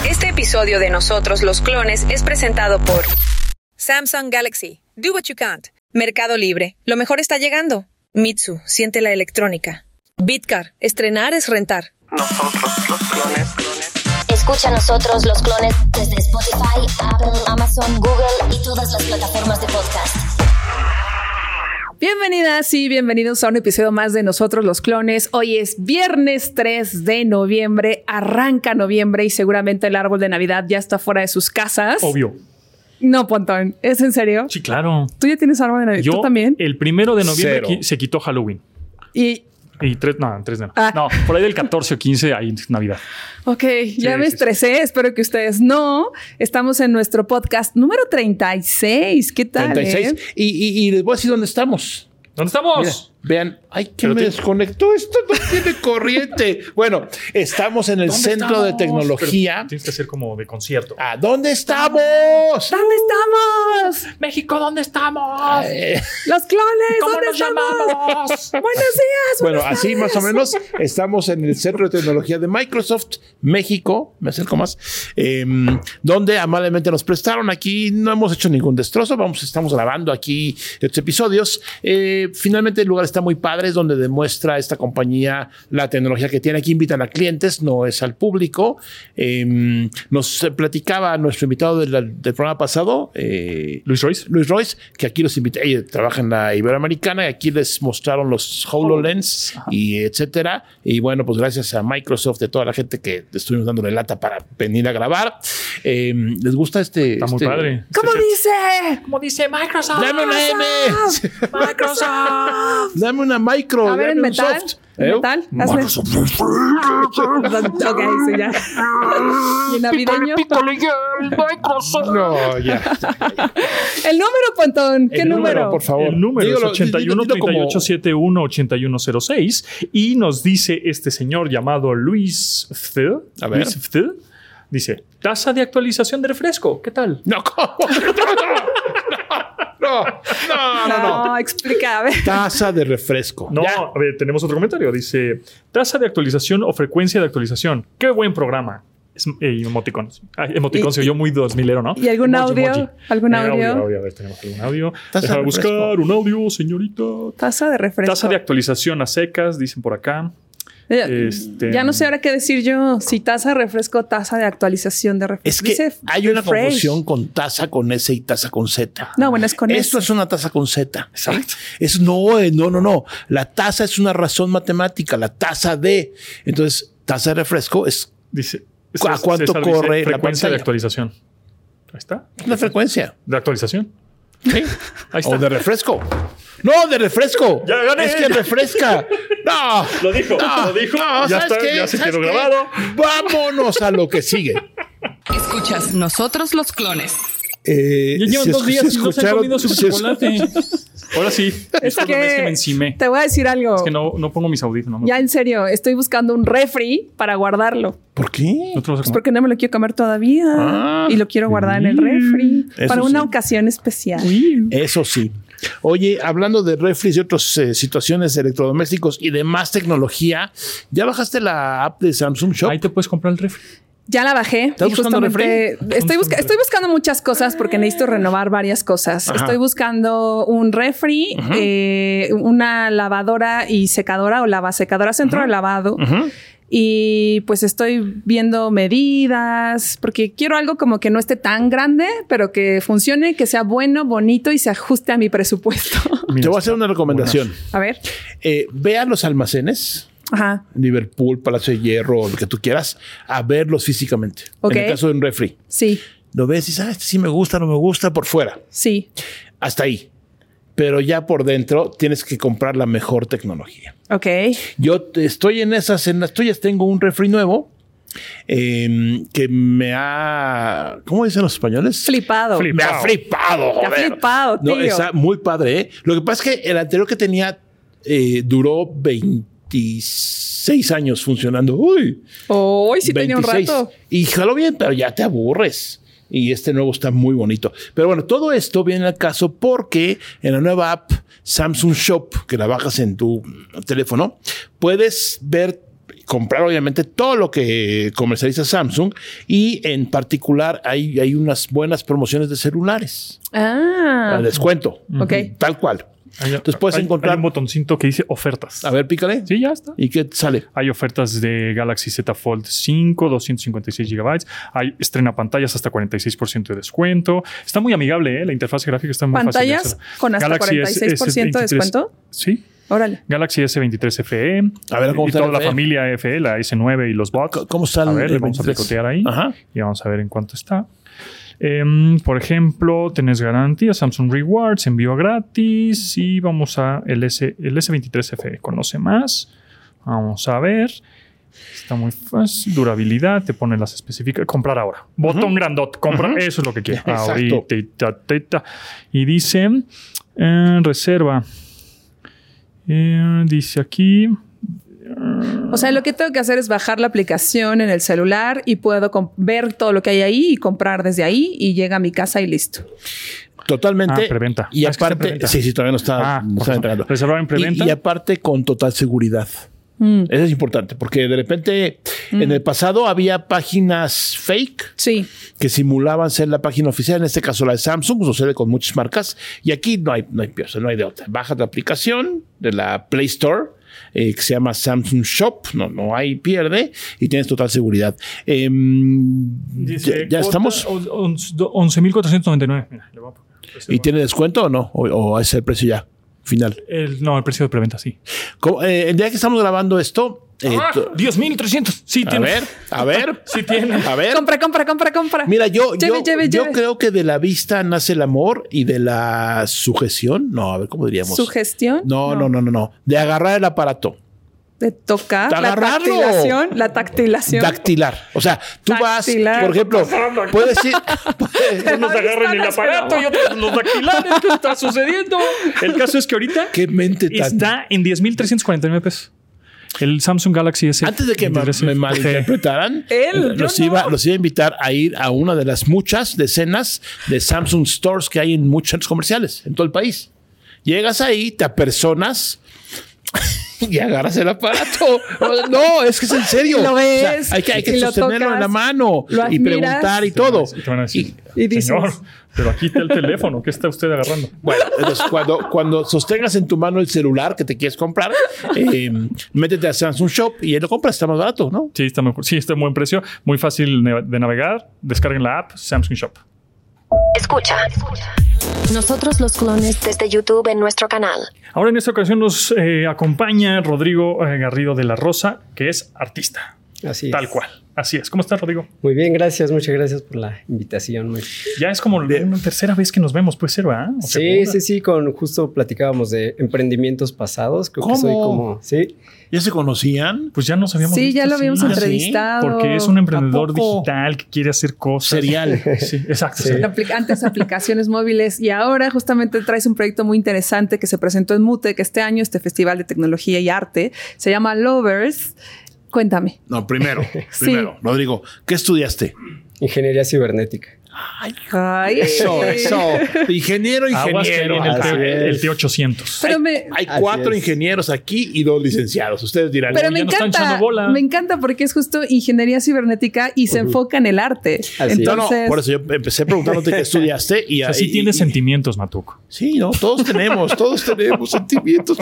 Este episodio de Nosotros los Clones es presentado por Samsung Galaxy, do what you can't. Mercado Libre, lo mejor está llegando. Mitsu, siente la electrónica. Bitcar, estrenar es rentar. Nosotros los clones. Escucha Nosotros los Clones desde Spotify, Apple, Amazon, Google y todas las plataformas de podcast. Bienvenidas y bienvenidos a un episodio más de Nosotros los Clones. Hoy es viernes 3 de noviembre, arranca noviembre y seguramente el árbol de Navidad ya está fuera de sus casas. Obvio. No, Pontón, ¿es en serio? Sí, claro. ¿Tú ya tienes árbol de Navidad? ¿Tú también? El 1 de noviembre Cero. se quitó Halloween. Y 3 de no. No, por ahí del 14 o 15 hay Navidad. ok, ya me estresé. Espero que ustedes no. Estamos en nuestro podcast número 36. ¿Qué tal? 36. Y les voy a decir dónde estamos. ¿Dónde estamos? Mira, vean. Ay, que Pero me te- desconectó. Esto no tiene corriente. Bueno, estamos en el ¿Dónde Centro de estamos? Tecnología. Pero tienes que hacer como de concierto. ¿A dónde estamos? ¿Dónde estamos? México, ¿dónde estamos? Los clones, ¿Cómo ¿dónde nos estamos? llamamos? Buenos días. Bueno, buenas así más o tardes. menos estamos en el Centro de Tecnología de Microsoft, México, me acerco más, donde amablemente nos prestaron. Aquí no hemos hecho ningún destrozo, estamos grabando aquí estos episodios. Finalmente el lugar está muy padre, es donde demuestra esta compañía la tecnología que tiene. Aquí invitan a clientes, no es al público. Nos platicaba nuestro invitado del programa pasado, Luis Royce. que aquí los invité. Ella trabaja en la Iberoamericana y aquí les mostraron los HoloLens y etcétera. Y bueno, pues gracias a Microsoft, de toda la gente que estuvimos dándole lata para venir a grabar. ¿Les gusta este? Está muy padre. ¿Cómo dice? ¿Cómo dice Microsoft? Dame una M. Microsoft. Dame una micro. A ver, dame en un metal. soft. ¿En metal? Hazle. Ok, sí, ya. ¿Y en navideño? No, ya. El número, Pontón. ¿Qué El número? Por favor. El número Dígalo, es 81 dilo como- 38 71 8106 y nos dice este señor llamado Luis F. A ver. Luis F. Dice, tasa de actualización de refresco. ¿Qué tal? No, ¿cómo? No. No, explica, a ver. Taza de refresco. No, Ya. a ver, tenemos otro comentario. Dice, tasa de actualización o frecuencia de actualización. Qué buen programa. Emoticon. Emoticon se oyó muy 2000ero, ¿no? ¿Y algún audio? Emoji. ¿Algún audio? A ver, tenemos algún audio. Taza Deja de de buscar refresco. un audio, señorita. Taza de refresco. Tasa de actualización a secas, dicen por acá. Ya no sé ahora qué decir yo. Si taza de refresco o taza de actualización de refresco. Es que Dice hay una refresh. confusión con taza con S y taza con Z. No, bueno, es con Esto S. es una taza con Z. Exacto. Es no. La taza es una razón matemática. La taza de. Entonces, taza de refresco es Dice, ¿A cuánto César dice corre la frecuencia de pantalla? actualización? Ahí está. la frecuencia. De actualización. ¿Sí? Ahí está. O de refresco. No, de refresco. Ya gané. Es que refresca. No. Lo dijo. No, Ya ¿sabes está, qué? ya se ¿Sabes quedó qué? grabado. Vámonos a lo que sigue. Escuchas Nosotros los Clones. Ya llevan 2 días y no se han comido su si chocolate. Ahora sí. Es Es que me encimé. te voy a decir algo. Es que no pongo mis audífonos. Ya en serio, estoy buscando un refri para guardarlo. ¿Por qué? ¿No te lo vas a Pues comer? porque no me lo quiero comer todavía. Ah. Y lo quiero guardar en el refri. Eso Para una sí. ocasión especial. Eso sí. Oye, hablando de refris y otras situaciones de electrodomésticos y demás tecnología, ¿ya bajaste la app de Samsung Shop? Ahí te puedes comprar el refri. Ya la bajé. ¿Estás y buscando justamente estoy buscando muchas cosas porque necesito renovar varias cosas. Ajá. Estoy buscando un refri, una lavadora y secadora o lavasecadora, centro de lavado. Ujú. Y pues estoy viendo medidas porque quiero algo como que no esté tan grande, pero que funcione, que sea bueno, bonito y se ajuste a mi presupuesto. Te voy a hacer una recomendación. A ver. Ve a los almacenes, Ajá. Liverpool, Palacio de Hierro, lo que tú quieras, a verlos físicamente. Ok. En el caso de un refri. Sí, Lo ves y dices, este sí me gusta, no me gusta, por fuera. sí. Hasta ahí. Pero ya por dentro tienes que comprar la mejor tecnología. Ok. Yo estoy en las tuyas, tengo un refri nuevo que me ha... ¿Cómo dicen los españoles? Flipado. Me ha flipado. Te ha joder. flipado, tío. No, está muy padre, ¿eh? Lo que pasa es que el anterior que tenía duró 26 años funcionando. Uy, Hoy sí tenía un 26. rato. Y jaló bien, pero ya te aburres. Y este nuevo está muy bonito. Pero bueno, todo esto viene al caso porque en la nueva app Samsung Shop, que la bajas en tu teléfono, puedes ver comprar obviamente todo lo que comercializa Samsung y en particular hay unas buenas promociones de celulares. Ah. A descuento. Ok. Tal cual. Entonces puedes encontrar... Hay un botoncito que dice ofertas. A ver, pícale. Sí, ya está. ¿Y qué te sale? Hay ofertas de Galaxy Z Fold 5, 256 GB. Hay estrena pantallas hasta 46% de descuento. Está muy amigable, ¿eh? La interfaz gráfica está muy fácil de ¿Pantallas hacer. con hasta Galaxy 46% de descuento? Sí. Órale. Galaxy S23 FE. A ver, ¿cómo y está toda el la FE? familia FE, la S9 y los bots. ¿Cómo está A ver, el le vamos a 23? picotear ahí. Ajá. Y vamos a ver en cuánto está. Por ejemplo, tenés garantía Samsung Rewards, envío gratis y vamos a el S23 FE. Conoce más. Vamos a ver. Está muy fácil. Durabilidad, te pone las específicas. Comprar ahora. Botón grandote. Compra. Eso es lo que quiero. Exacto. Ahorita. Y dice reserva. Dice aquí. O sea, lo que tengo que hacer es bajar la aplicación en el celular y puedo ver todo lo que hay ahí y comprar desde ahí y llega a mi casa y listo. Totalmente. Preventa. Y Es que está en aparte, preventa. sí, todavía no está, no está entregando. Reservar en preventa. Y aparte con total seguridad. Eso es importante porque de repente en el pasado había páginas fake Sí. que simulaban ser la página oficial, en este caso la de Samsung, sucede con muchas marcas y aquí no hay pieza, no hay de otra. Baja la aplicación de la Play Store que se llama Samsung Shop, no hay pierde y tienes total seguridad. Dice, ya estamos. 11.499. Mira, le voy a poner. ¿Y tiene descuento o no? ¿O es el precio ya final? El precio de preventa, sí. El día que estamos grabando esto... 10.300. Sí, tiene. A ver. Sí tiene. A ver. Compra. Mira, yo Lleve. creo que de la vista nace el amor y de la sujeción. No, a ver, ¿cómo diríamos? ¿Sugestión? No. De agarrar el aparato. De tocar. De agarrarlo. La tactilación. Dactilar. O sea, tú Dactilar. vas, por ejemplo, puedes ir. Unos agarran el aparato y otros los dactilares. ¿Qué está sucediendo? El caso es que ahorita Qué mente tan. está en 10.349 pesos. El Samsung Galaxy S. Antes de que me malinterpretaran, Él, los yo iba a invitar a ir a una de las muchas decenas de Samsung Stores que hay en muchos centros comerciales en todo el país. Llegas ahí, te apersonas y agarras el aparato. No, es que es en serio. Lo ves, o sea, hay que y lo sostenerlo tocas, en la mano lo y admiras. preguntar y todo. Y te van a decir, Y dices, señor, pero aquí está el teléfono. ¿Qué está usted agarrando? Bueno, entonces cuando sostengas en tu mano el celular que te quieres comprar, métete a Samsung Shop y ahí lo compras, está más barato, ¿no? Sí, está en buen precio. Muy fácil de navegar. Descarguen la app Samsung Shop. Escucha. Nosotros los clones desde YouTube en nuestro canal. Ahora en esta ocasión nos acompaña Rodrigo Garrido de la Rosa, que es artista. Así es. Tal cual. Así es. ¿Cómo estás, Rodrigo? Muy bien, gracias. Muchas gracias por la invitación. Ya es como una tercera vez que nos vemos, puede ser, ¿verdad? Sí. Justo platicábamos de emprendimientos pasados. Creo que soy como... Sí. ¿Ya se conocían? Pues ya nos habíamos Sí, visto, ya lo habíamos sí. entrevistado. Porque es un emprendedor ¿A poco? digital que quiere hacer cosas. Serial. Sí, exacto. Sí. Sí. Antes aplicaciones móviles y ahora justamente traes un proyecto muy interesante que se presentó en MUTEC este año, este Festival de Tecnología y Arte. Se llama Lovers. Cuéntame. No, primero, Sí. Rodrigo, ¿qué estudiaste? Ingeniería cibernética. Ay, Eso. Ingeniero. Aguas que viene Así el es. T800. Pero Hay Así 4 es. ingenieros aquí y 2 licenciados. Ustedes dirán. Pero ya me nos están encanta, echando bola. me encanta porque es justo ingeniería cibernética y se enfoca en el arte. Así es. No, Entonces, por eso yo empecé preguntándote qué estudiaste y Así y- tienes y- sentimientos, Matuco. Sí, no, todos tenemos sentimientos.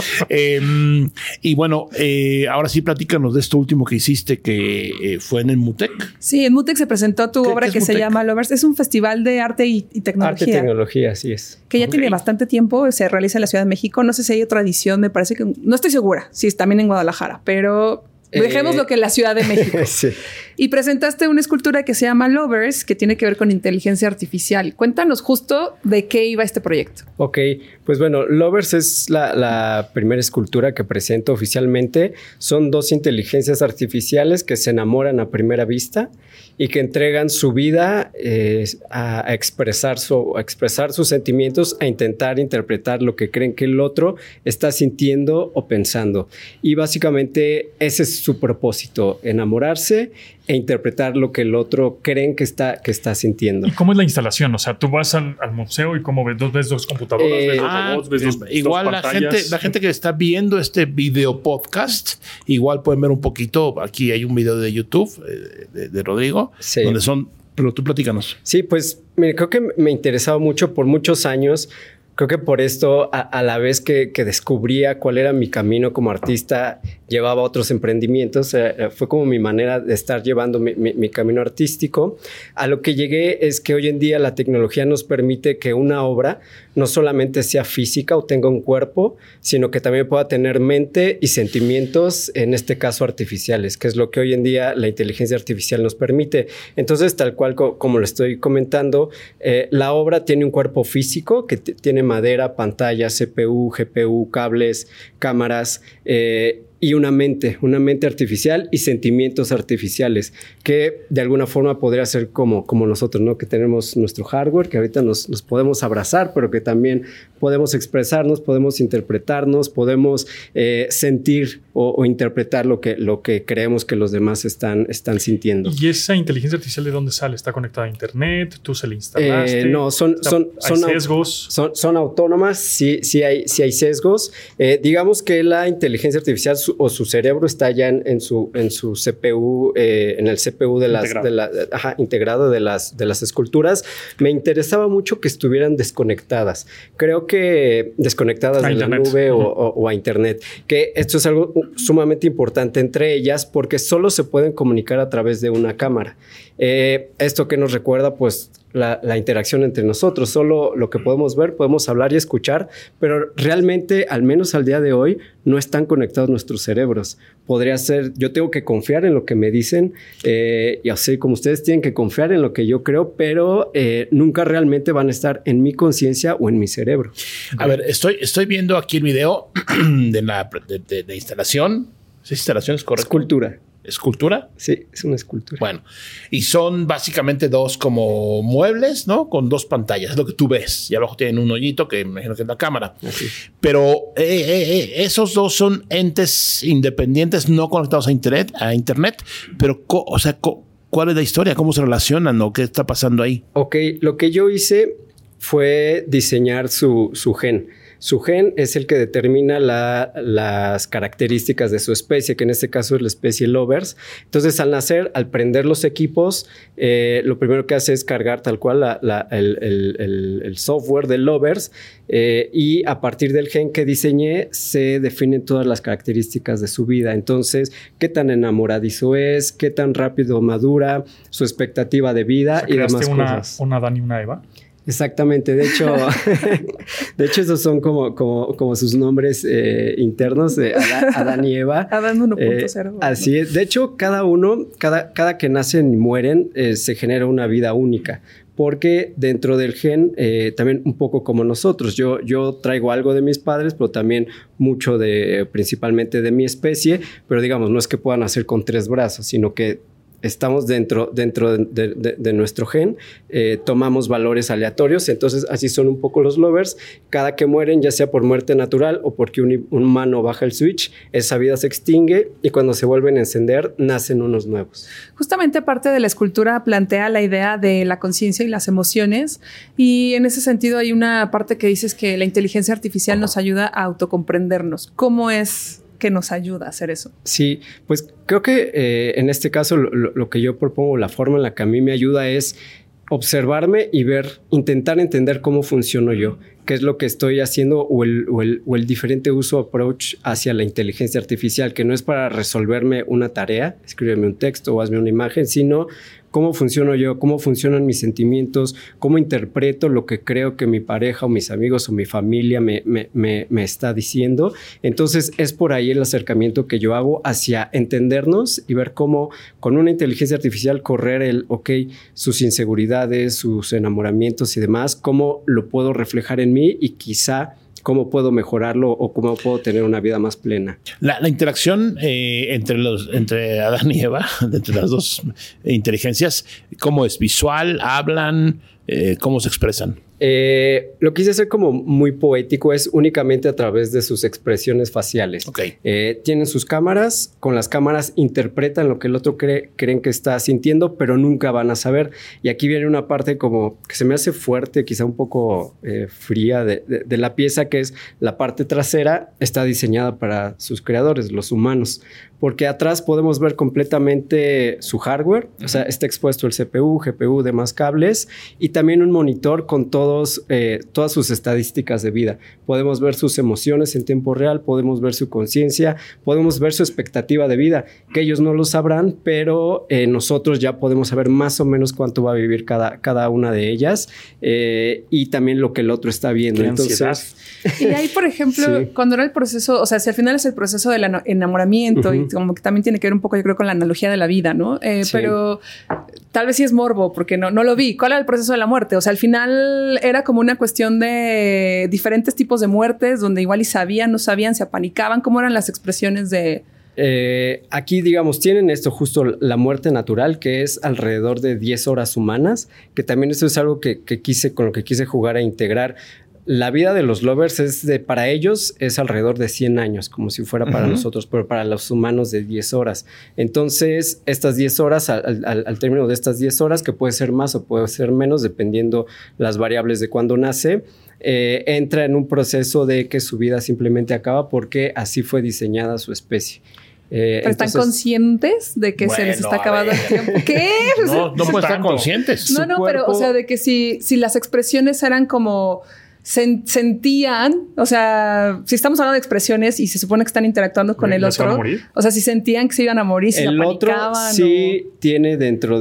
Y bueno, ahora sí platícanos de esto último que hiciste que fue en el MUTEC. sí, en MUTEC se presentó tu ¿Qué obra es que se MUTEC? llama Lovers. Es un festival de arte y tecnología. Arte y tecnología, así es. Que ya tiene bastante tiempo, se realiza en la Ciudad de México. No sé si hay otra edición, me parece que no estoy segura si es también en Guadalajara, pero dejemos lo que en la Ciudad de México. Sí. Y presentaste una escultura que se llama Lovers, que tiene que ver con inteligencia artificial. Cuéntanos justo de qué iba este proyecto. Ok, pues bueno, Lovers es la primera escultura que presento oficialmente. Son 2 inteligencias artificiales que se enamoran a primera vista y que entregan su vida a expresar sus sentimientos, a intentar interpretar lo que creen que el otro está sintiendo o pensando. Y básicamente ese es su propósito, enamorarse e interpretar lo que el otro creen que está sintiendo. ¿Y cómo es la instalación? O sea, tú vas al museo y ¿cómo ves? ¿Ves dos computadoras? ¿Ves dos robots? ¿Ves igual dos pantallas? la gente que está viendo este video podcast, igual pueden ver un poquito. Aquí hay un video de YouTube de Rodrigo, Sí. donde son... Pero tú platícanos. Sí, pues mire, creo que me interesaba mucho por muchos años. Creo que por esto, a la vez que descubría cuál era mi camino como artista, llevaba otros emprendimientos. Fue como mi manera de estar llevando mi camino artístico. A lo que llegué es que hoy en día la tecnología nos permite que una obra no solamente sea física o tenga un cuerpo, sino que también pueda tener mente y sentimientos, en este caso artificiales, que es lo que hoy en día la inteligencia artificial nos permite. Entonces, tal cual como lo estoy comentando, la obra tiene un cuerpo físico que tiene madera, pantalla, CPU, GPU, cables, cámaras, y una mente artificial y sentimientos artificiales que de alguna forma podría ser como nosotros, ¿no? Que tenemos nuestro hardware, que ahorita nos podemos abrazar, pero que también podemos expresarnos, podemos interpretarnos, podemos sentir o interpretar lo que creemos que los demás están sintiendo. ¿Y esa inteligencia artificial de dónde sale? ¿Está conectada a internet? ¿Tú se la instalaste? No, ¿Hay sesgos? Son autónomas, sí hay sesgos. Digamos que la inteligencia artificial o su cerebro está ya en su CPU, en el CPU integrado de las esculturas. Me interesaba mucho que estuvieran desconectadas. Creo que desconectadas de la nube o a internet. Que esto es algo sumamente importante entre ellas porque solo se pueden comunicar a través de una cámara. Esto que nos recuerda, pues, la interacción entre nosotros. Solo lo que podemos ver, podemos hablar y escuchar, pero realmente, al menos al día de hoy, no están conectados nuestros cerebros. Podría ser, yo tengo que confiar en lo que me dicen, y así como ustedes tienen que confiar en lo que yo creo, pero nunca realmente van a estar en mi conciencia o en mi cerebro. A ver, estoy viendo aquí el video de instalación. ¿Sí, instalación es correcto? ¿Escultura? Sí, es una escultura. Bueno, y son básicamente dos como muebles, ¿no? Con dos pantallas, es lo que tú ves. Y abajo tienen un hoyito que me imagino que es la cámara. Así. Pero esos dos son entes independientes, no conectados a internet. Pero, ¿cuál es la historia? ¿Cómo se relacionan? ¿O qué está pasando ahí? Ok, lo que yo hice fue diseñar su gen. Su gen es el que determina las características de su especie, que en este caso es la especie Lovers. Entonces, al nacer, al prender los equipos, lo primero que hace es cargar tal cual el software de Lovers, y a partir del gen que diseñé se definen todas las características de su vida. Entonces, qué tan enamoradizo es, qué tan rápido madura, su expectativa de vida, o sea, y demás cosas. ¿Una Adán y una Eva? Exactamente, de hecho esos son como sus nombres internos de Adán y Eva. Adán 1.0. Así es. De hecho, cada que nacen y mueren, se genera una vida única. Porque dentro del gen, también un poco como nosotros, yo traigo algo de mis padres, pero también mucho principalmente de mi especie, pero digamos, no es que puedan nacer con 3 brazos, sino que estamos dentro de nuestro gen, tomamos valores aleatorios, entonces así son un poco los Lovers. Cada que mueren, ya sea por muerte natural o porque un humano baja el switch, esa vida se extingue y cuando se vuelven a encender, nacen unos nuevos. Justamente parte de la escultura plantea la idea de la conciencia y las emociones, y en ese sentido hay una parte que dices que la inteligencia artificial nos ayuda a autocomprendernos. ¿Cómo es que nos ayuda a hacer eso? Sí, pues creo que en este caso lo que yo propongo, la forma en la que a mí me ayuda es observarme y intentar entender cómo funciono yo, qué es lo que estoy haciendo o el diferente uso approach hacia la inteligencia artificial, que no es para resolverme una tarea, escríbeme un texto o hazme una imagen, sino cómo funciono yo, cómo funcionan mis sentimientos, cómo interpreto lo que creo que mi pareja o mis amigos o mi familia me está diciendo. Entonces es por ahí el acercamiento que yo hago hacia entendernos y ver cómo con una inteligencia artificial correr sus inseguridades, sus enamoramientos y demás, cómo lo puedo reflejar en mí y quizá cómo puedo mejorarlo o cómo puedo tener una vida más plena. La interacción entre Adán y Eva, entre las dos inteligencias, ¿cómo es? ¿Visual? ¿Hablan? ¿Cómo se expresan? Lo quise hacer como muy poético, es únicamente a través de sus expresiones faciales. Ok. Tienen sus cámaras, con las cámaras interpretan lo que el otro creen que está sintiendo, pero nunca van a saber. Y aquí viene una parte como que se me hace fuerte, quizá un poco fría de la pieza, que es la parte trasera, está diseñada para sus creadores, los humanos. Porque atrás podemos ver completamente su hardware, o sea, está expuesto el CPU, GPU, demás cables, y también un monitor con todas sus estadísticas de vida. Podemos ver sus emociones en tiempo real, podemos ver su conciencia, podemos ver su expectativa de vida, que ellos no lo sabrán, pero nosotros ya podemos saber más o menos cuánto va a vivir cada una de ellas, y también lo que el otro está viendo. Entonces, y ahí, por ejemplo, sí. Cuando era el proceso, o sea, si al final es el proceso del enamoramiento y como que también tiene que ver un poco, yo creo, con la analogía de la vida, ¿no? Sí. Pero tal vez sí es morbo, porque no lo vi. ¿Cuál era el proceso de la muerte? O sea, al final era como una cuestión de diferentes tipos de muertes, donde igual y sabían, no sabían, se apanicaban. ¿Cómo eran las expresiones de...? Aquí, digamos, tienen esto justo la muerte natural, que es alrededor de 10 horas humanas, que también eso es algo con lo que quise jugar a integrar. La vida de los lovers para ellos es alrededor de 100 años, como si fuera para nosotros, pero para los humanos de 10 horas. Entonces, estas 10 horas, al término de estas 10 horas, que puede ser más o puede ser menos, dependiendo las variables de cuándo nace, entra en un proceso de que su vida simplemente acaba porque así fue diseñada su especie. ¿Pero están conscientes de que se les está acabando el tiempo? ¿Qué? No pueden estar conscientes. No, pero, o sea, de que si las expresiones eran como... sentían, o sea, si estamos hablando de expresiones y se supone que están interactuando con el otro, o sea, si sentían que se iban a morir, si se apanicaban. El otro sí tiene dentro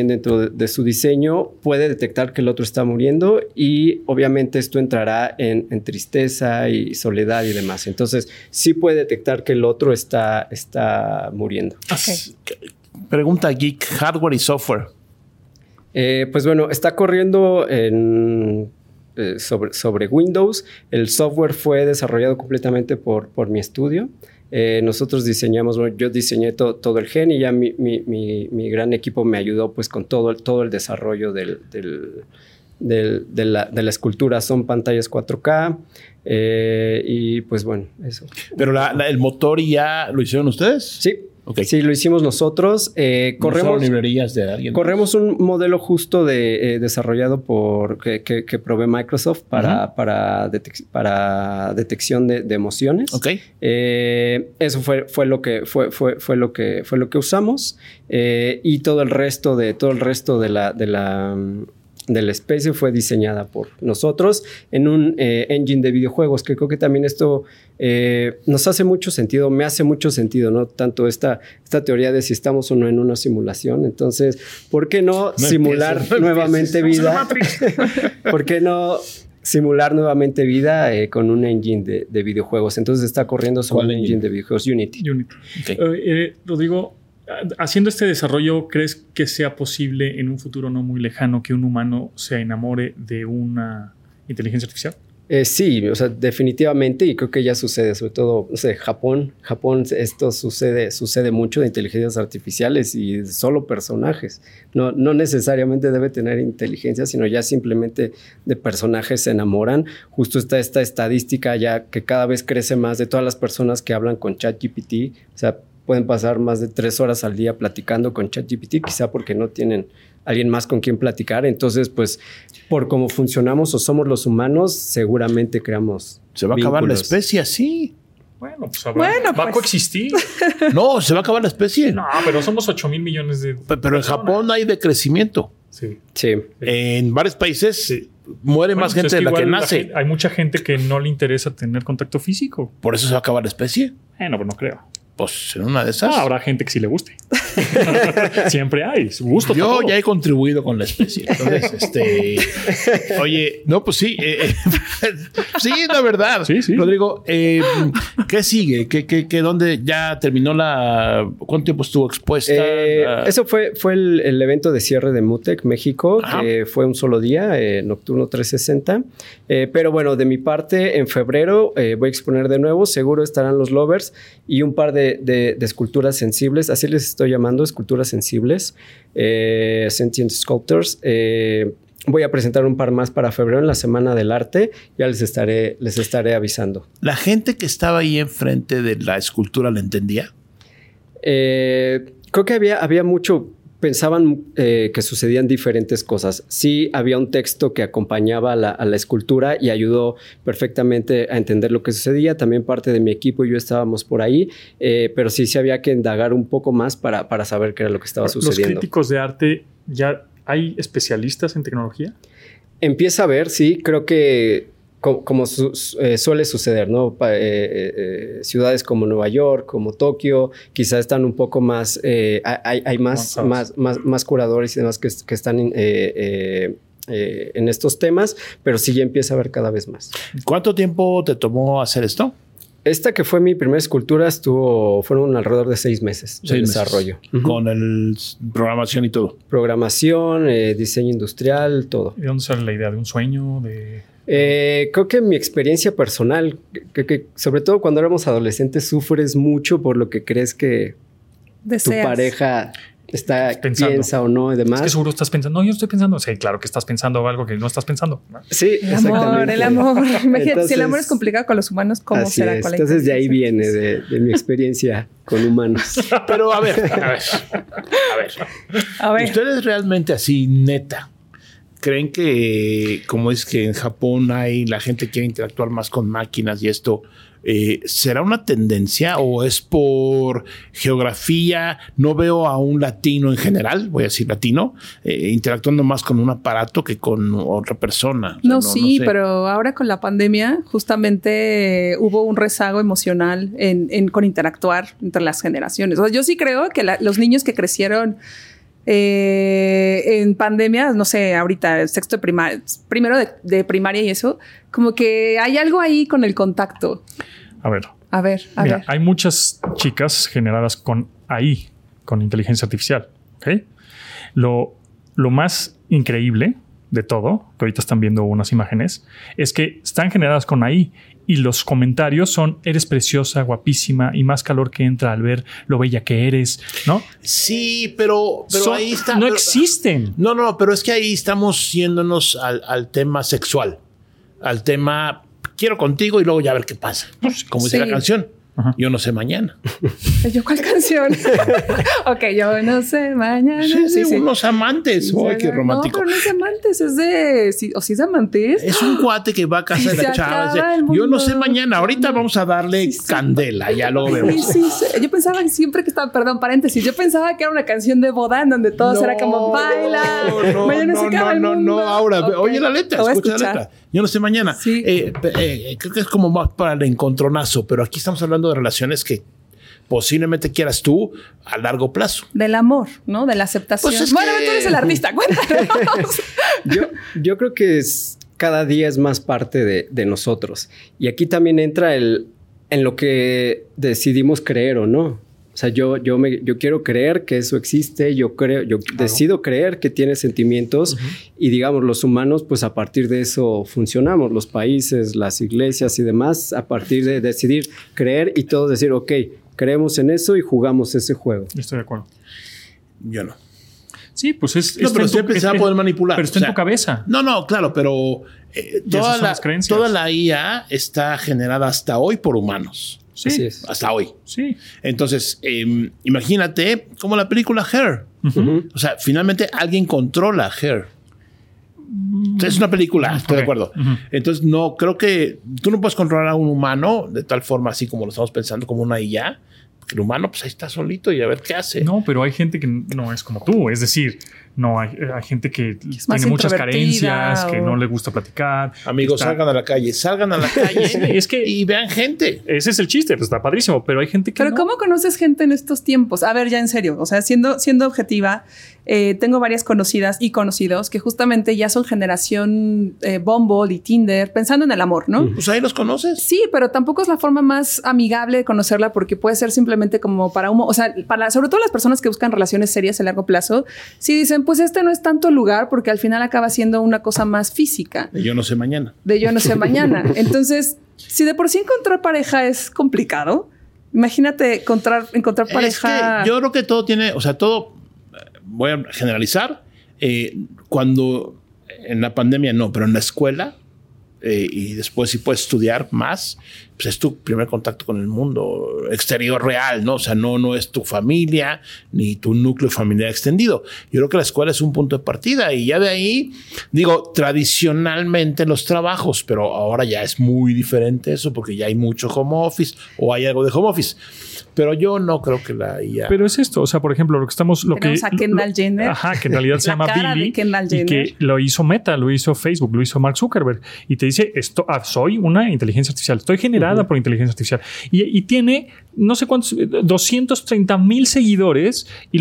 de su diseño, puede detectar que el otro está muriendo y obviamente esto entrará en tristeza y soledad y demás. Entonces, sí puede detectar que el otro está muriendo. Okay. Pregunta geek, hardware y software. Pues bueno, está corriendo sobre Windows. El software fue desarrollado completamente por mi estudio. Nosotros yo diseñé todo el gen y ya mi gran equipo me ayudó pues con todo el desarrollo de la escultura. Son pantallas 4K y pues bueno, eso. ¿Pero el motor ya lo hicieron ustedes? Sí. Okay. Sí, lo hicimos nosotros. Corremos librerías de alguien. Corremos un modelo justo desarrollado que provee Microsoft para detección de emociones. Okay. Eso fue lo que usamos, y todo el resto de la especie fue diseñada por nosotros en un engine de videojuegos, que creo que también esto nos hace mucho sentido, me hace mucho sentido, ¿no? Tanto esta teoría de si estamos o no en una simulación. Entonces, ¿por qué no simular nuevamente vida? ¿Por qué no simular nuevamente vida con un engine de videojuegos? Entonces está corriendo sobre un engine de videojuegos, Unity. Okay. Rodrigo, haciendo este desarrollo, ¿crees que sea posible en un futuro no muy lejano que un humano se enamore de una inteligencia artificial? Sí, o sea, definitivamente, y creo que ya sucede, sobre todo, no sé, Japón, esto sucede mucho de inteligencias artificiales y solo personajes. No necesariamente debe tener inteligencia, sino ya simplemente de personajes se enamoran. Justo está esta estadística ya que cada vez crece más de todas las personas que hablan con ChatGPT. O sea, pueden pasar más de 3 horas al día platicando con ChatGPT, quizá porque no tienen alguien más con quien platicar. Entonces, pues, por cómo funcionamos o somos los humanos, seguramente creamos Se va a acabar la especie así. Bueno, pues va a coexistir. No, se va a acabar la especie. No, pero somos 8,000 millones de... Pero en Japón hay decrecimiento. Sí. En varios países muere más gente de la que nace. Hay mucha gente que no le interesa tener contacto físico. ¿Por eso se va a acabar la especie? Bueno, pues no creo. Pues en una de esas. Habrá gente que sí le guste. Siempre hay. Gusto. Yo ya he contribuido con la especie. Entonces, oye, no, pues sí. Sí, la verdad. Sí. Rodrigo, ¿qué sigue? ¿Dónde ya terminó cuánto tiempo estuvo expuesta? Eso fue el evento de cierre de MUTEC México, que fue un solo día, Nocturno 360. Pero bueno, de mi parte, en febrero voy a exponer de nuevo. Seguro estarán los lovers y un par de esculturas sensibles, así les estoy llamando, esculturas sensibles, Sentient Sculptors. Voy a presentar un par más para febrero en la Semana del Arte. Ya les estaré avisando. ¿La gente que estaba ahí enfrente de la escultura la entendía? Creo que había mucho... Pensaban que sucedían diferentes cosas. Sí, había un texto que acompañaba a la escultura y ayudó perfectamente a entender lo que sucedía. También parte de mi equipo y yo estábamos por ahí, pero sí había que indagar un poco más para saber qué era lo que estaba sucediendo. ¿Los críticos de arte ya hay especialistas en tecnología? Empieza a haber, sí. Creo que como suele suceder, ¿no? Ciudades como Nueva York, como Tokio, quizás están un poco más... hay más curadores y demás que están en estos temas, pero sí ya empieza a haber cada vez más. ¿Cuánto tiempo te tomó hacer esto? Esta que fue mi primera escultura fueron alrededor de 6 meses de desarrollo. Con el programación y todo. Programación, diseño industrial, todo. ¿De dónde sale la idea? ¿De un sueño? Creo que mi experiencia personal, que sobre todo cuando éramos adolescentes, sufres mucho por lo que crees que Deseas. Tu pareja piensa o no y demás. Es que seguro estás pensando. No, yo estoy pensando. Sí, claro que estás pensando algo que no estás pensando. Sí, el amor. Imagínate, si el amor es complicado con los humanos, ¿cómo será con la Entonces de ahí viene, de mi experiencia con humanos. Pero a ver. ¿Ustedes realmente así, neta, creen que, como es que en Japón la gente quiere interactuar más con máquinas y esto, ¿será una tendencia o es por geografía? No veo a un latino en general, voy a decir latino, interactuando más con un aparato que con otra persona. O sea, no sé. Pero ahora con la pandemia justamente hubo un rezago emocional con interactuar entre las generaciones. O sea, yo sí creo que los niños que crecieron en pandemia, no sé, ahorita sexto de primaria, primero de primaria y eso, como que hay algo ahí con el contacto. A ver. Hay muchas chicas generadas con AI, con inteligencia artificial. ¿Okay? Lo más increíble de todo, que ahorita están viendo unas imágenes, es que están generadas con AI y los comentarios son: eres preciosa, guapísima y más calor que entra al ver lo bella que eres, ¿no? Sí, pero ahí está. Existen. No, pero es que ahí estamos yéndonos al tema sexual, al tema quiero contigo y luego ya ver qué pasa. Como dice la canción. Ajá. Yo no sé mañana. ¿Yo cuál canción? Ok, yo no sé mañana. Sí. Unos amantes. ¡Ay, qué romántico! No, pero no es amantes, es de... ¿O sí es amantes? Es un cuate que va a casa de la chava. Yo no sé mañana. Ahorita vamos a darle candela. Ya lo vemos. Sí. Yo pensaba que siempre que estaba... Perdón, paréntesis. Yo pensaba que era una canción de boda en donde todos era como baila. Mañana se acaba el mundo. No. Ahora, okay. Oye la letra. Escucha la letra. Yo no sé mañana. Sí. Creo que es como más para el encontronazo. Pero aquí estamos hablando de relaciones que posiblemente quieras tú a largo plazo. Del amor, ¿no? De la aceptación. Pues bueno, tú eres el artista, cuéntanos. Yo creo que cada día es más parte de nosotros. Y aquí también entra en lo que decidimos creer o no. O sea, yo quiero creer que eso existe, yo decido creer que tiene sentimientos y digamos los humanos, pues a partir de eso funcionamos, los países, las iglesias y demás, a partir de decidir creer y todos decir, ok, creemos en eso y jugamos ese juego. Estoy de acuerdo. Yo no. Sí, pues es... No, pero siempre se va a poder manipular. Pero está en tu cabeza. No, claro, pero toda la IA está generada hasta hoy por humanos. Sí. Así es. Hasta hoy. Sí. Entonces, imagínate como la película Her. O sea, finalmente alguien controla Her. O sea, es una película, estoy de acuerdo. Entonces, no creo que tú no puedes controlar a un humano de tal forma así como lo estamos pensando, como una IA. Porque el humano, pues ahí está solito y a ver qué hace. No, pero hay gente que no es como tú. Es decir, no hay gente que tiene muchas carencias, que no le gusta platicar. Amigos, salgan a la calle. Y vean gente. Ese es el chiste, pues está padrísimo, pero hay gente que Pero ¿cómo conoces gente en estos tiempos? A ver, ya en serio, o sea, siendo objetiva, tengo varias conocidas y conocidos que justamente ya son generación Bumble y Tinder, pensando en el amor, ¿no? Pues ahí los conoces. Sí, pero tampoco es la forma más amigable de conocerla porque puede ser simplemente como para o sea, sobre todo las personas que buscan relaciones serias a largo plazo, sí dicen, pues este no es tanto el lugar porque al final acaba siendo una cosa más física. De yo no sé mañana. Entonces, si de por sí encontrar pareja es complicado, imagínate encontrar pareja. Es que yo creo que todo tiene, o sea, todo, voy a generalizar, cuando en la pandemia no, pero en la escuela y después si puedes estudiar más, pues es tu primer contacto con el mundo exterior real, ¿no? O sea, no es tu familia ni tu núcleo familiar extendido. Yo creo que la escuela es un punto de partida y ya de ahí, digo, tradicionalmente los trabajos, pero ahora ya es muy diferente eso porque ya hay mucho home office o hay algo de home office. Pero yo no creo que la IA... Pero es esto, o sea, por ejemplo, Tenemos a Kendall Jenner. Ajá, que en realidad se llama Billy. Y que lo hizo Meta, lo hizo Facebook, lo hizo Mark Zuckerberg. Y te dice, soy una inteligencia artificial. Estoy generada por inteligencia artificial. Y tiene, no sé cuántos, 230,000 seguidores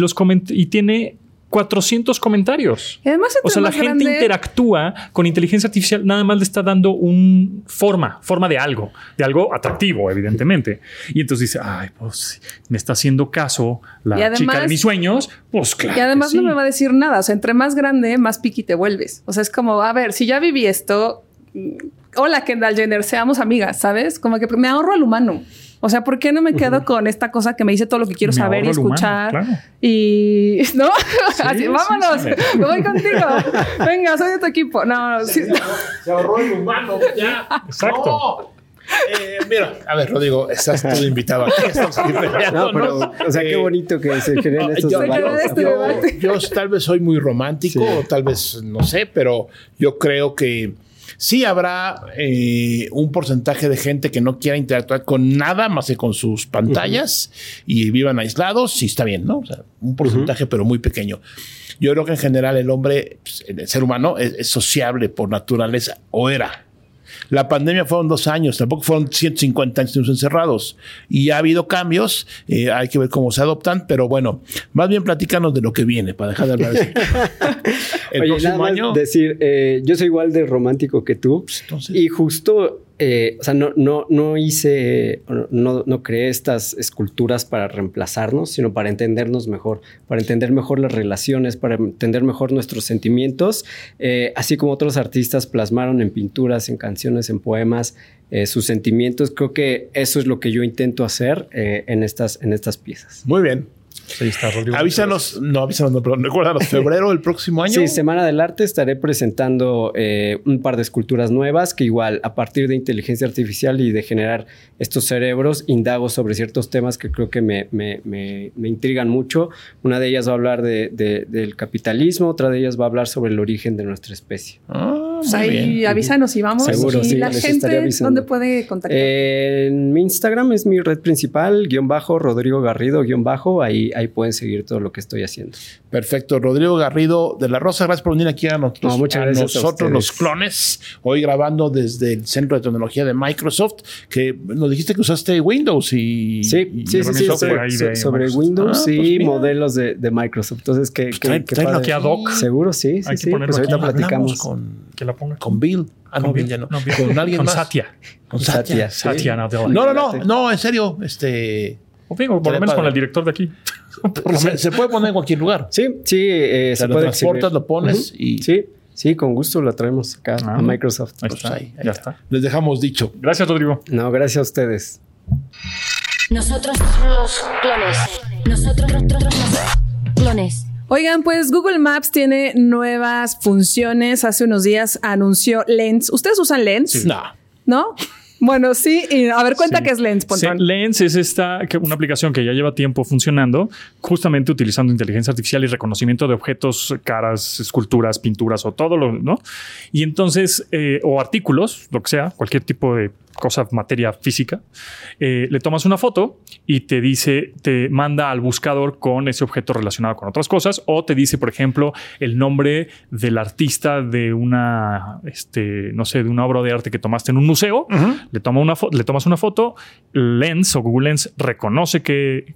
y tiene 400 comentarios. Y además, o sea, la gente interactúa con inteligencia artificial, nada más le está dando un forma de algo atractivo, evidentemente. Y entonces dice, ay, pues me está haciendo caso la además, chica de mis sueños, pues claro. Y además sí. No me va a decir nada. O sea, entre más grande, más piqui te vuelves. O sea, es como, a ver, si ya viví esto, hola Kendall Jenner, seamos amigas, ¿sabes? Como que me ahorro al humano. O sea, ¿por qué no me quedo con esta cosa que me dice todo lo que quiero saber y escuchar? Humano, claro. Y no, sí, así, vámonos, sí. Me voy contigo. Venga, soy de tu equipo. No, sí. Se ahorró el humano, ya. Exacto. No. Mira, a ver, Rodrigo, estás tú invitado aquí. Estamos aquí peleando, No, pero, o sea, qué bonito que se generen estos debates. Yo tal vez soy muy romántico, o tal vez no sé, pero yo creo que sí habrá un porcentaje de gente que no quiera interactuar con nada más que con sus pantallas y vivan aislados, y está bien, ¿no? O sea, un porcentaje, pero muy pequeño. Yo creo que en general el hombre, el ser humano, es sociable por naturaleza, o era. La pandemia fueron 2 años, tampoco fueron 150 años encerrados. Y ha habido cambios, hay que ver cómo se adoptan, pero bueno, más bien platícanos de lo que viene, para dejar de hablar de eso. El próximo año... decir, yo soy igual de romántico que tú, pues entonces, y justo... o sea, no creé estas esculturas para reemplazarnos, sino para entendernos mejor, para entender mejor las relaciones, para entender mejor nuestros sentimientos, así como otros artistas plasmaron en pinturas, en canciones, en poemas, sus sentimientos. Creo que eso es lo que yo intento hacer en estas piezas. muy bien. Ahí está, Rodrigo. Avísanos, perdón, recuérdanos, febrero del próximo año. Sí, Semana del Arte estaré presentando un par de esculturas nuevas que igual a partir de inteligencia artificial y de generar estos cerebros, indago sobre ciertos temas que creo que me intrigan mucho. Una de ellas va a hablar del capitalismo, otra de ellas va a hablar sobre el origen de nuestra especie. Pues ahí avísanos y vamos. Seguro, y sí, la les gente, estaré avisando. ¿dónde puede contactar? En mi Instagram es mi red principal, _Rodrigo Garrido, ahí pueden seguir todo lo que estoy haciendo. Perfecto. Rodrigo Garrido de la Rosa, gracias por venir aquí a nosotros, No, muchas gracias a nosotros los clones. Hoy grabando desde el Centro de Tecnología de Microsoft, que nos dijiste que usaste Windows y... Sí, sobre Windows y modelos de Microsoft. Entonces, ¿qué tráelo aquí a Doc. Seguro, sí. Hay que ponerlo pues ahorita aquí. platicamos. Que la ponga. Con Bill. Con Bill Bill ya no. Bill. Con alguien con más. Satya. Con Satya. Satya Nadella. No, en serio. O digo, por lo menos con el director de aquí. Se puede poner en cualquier lugar. Sí, se lo puede transportas, lo pones y... Sí, con gusto lo traemos acá a Microsoft. Ahí está. Ya está. Les dejamos dicho. Gracias, Rodrigo. No, gracias a ustedes. Nosotros los clones. Nosotros los clones. Oigan, pues Google Maps tiene nuevas funciones. Hace unos días anunció Lens. ¿Ustedes usan Lens? Sí. ¿No? Bueno, sí. Y a ver, cuenta Sí. qué es Lens, Pontón. Lens es una aplicación que ya lleva tiempo funcionando, justamente utilizando inteligencia artificial y reconocimiento de objetos, caras, esculturas, pinturas o todo lo, ¿no? Y entonces, o artículos, lo que sea, cualquier tipo de cosa, materia física, le tomas una foto y te manda al buscador con ese objeto relacionado con otras cosas, o te dice, por ejemplo, el nombre del artista de una, no sé, de una obra de arte que tomaste en un museo. Le tomas una foto, Lens o Google Lens reconoce qué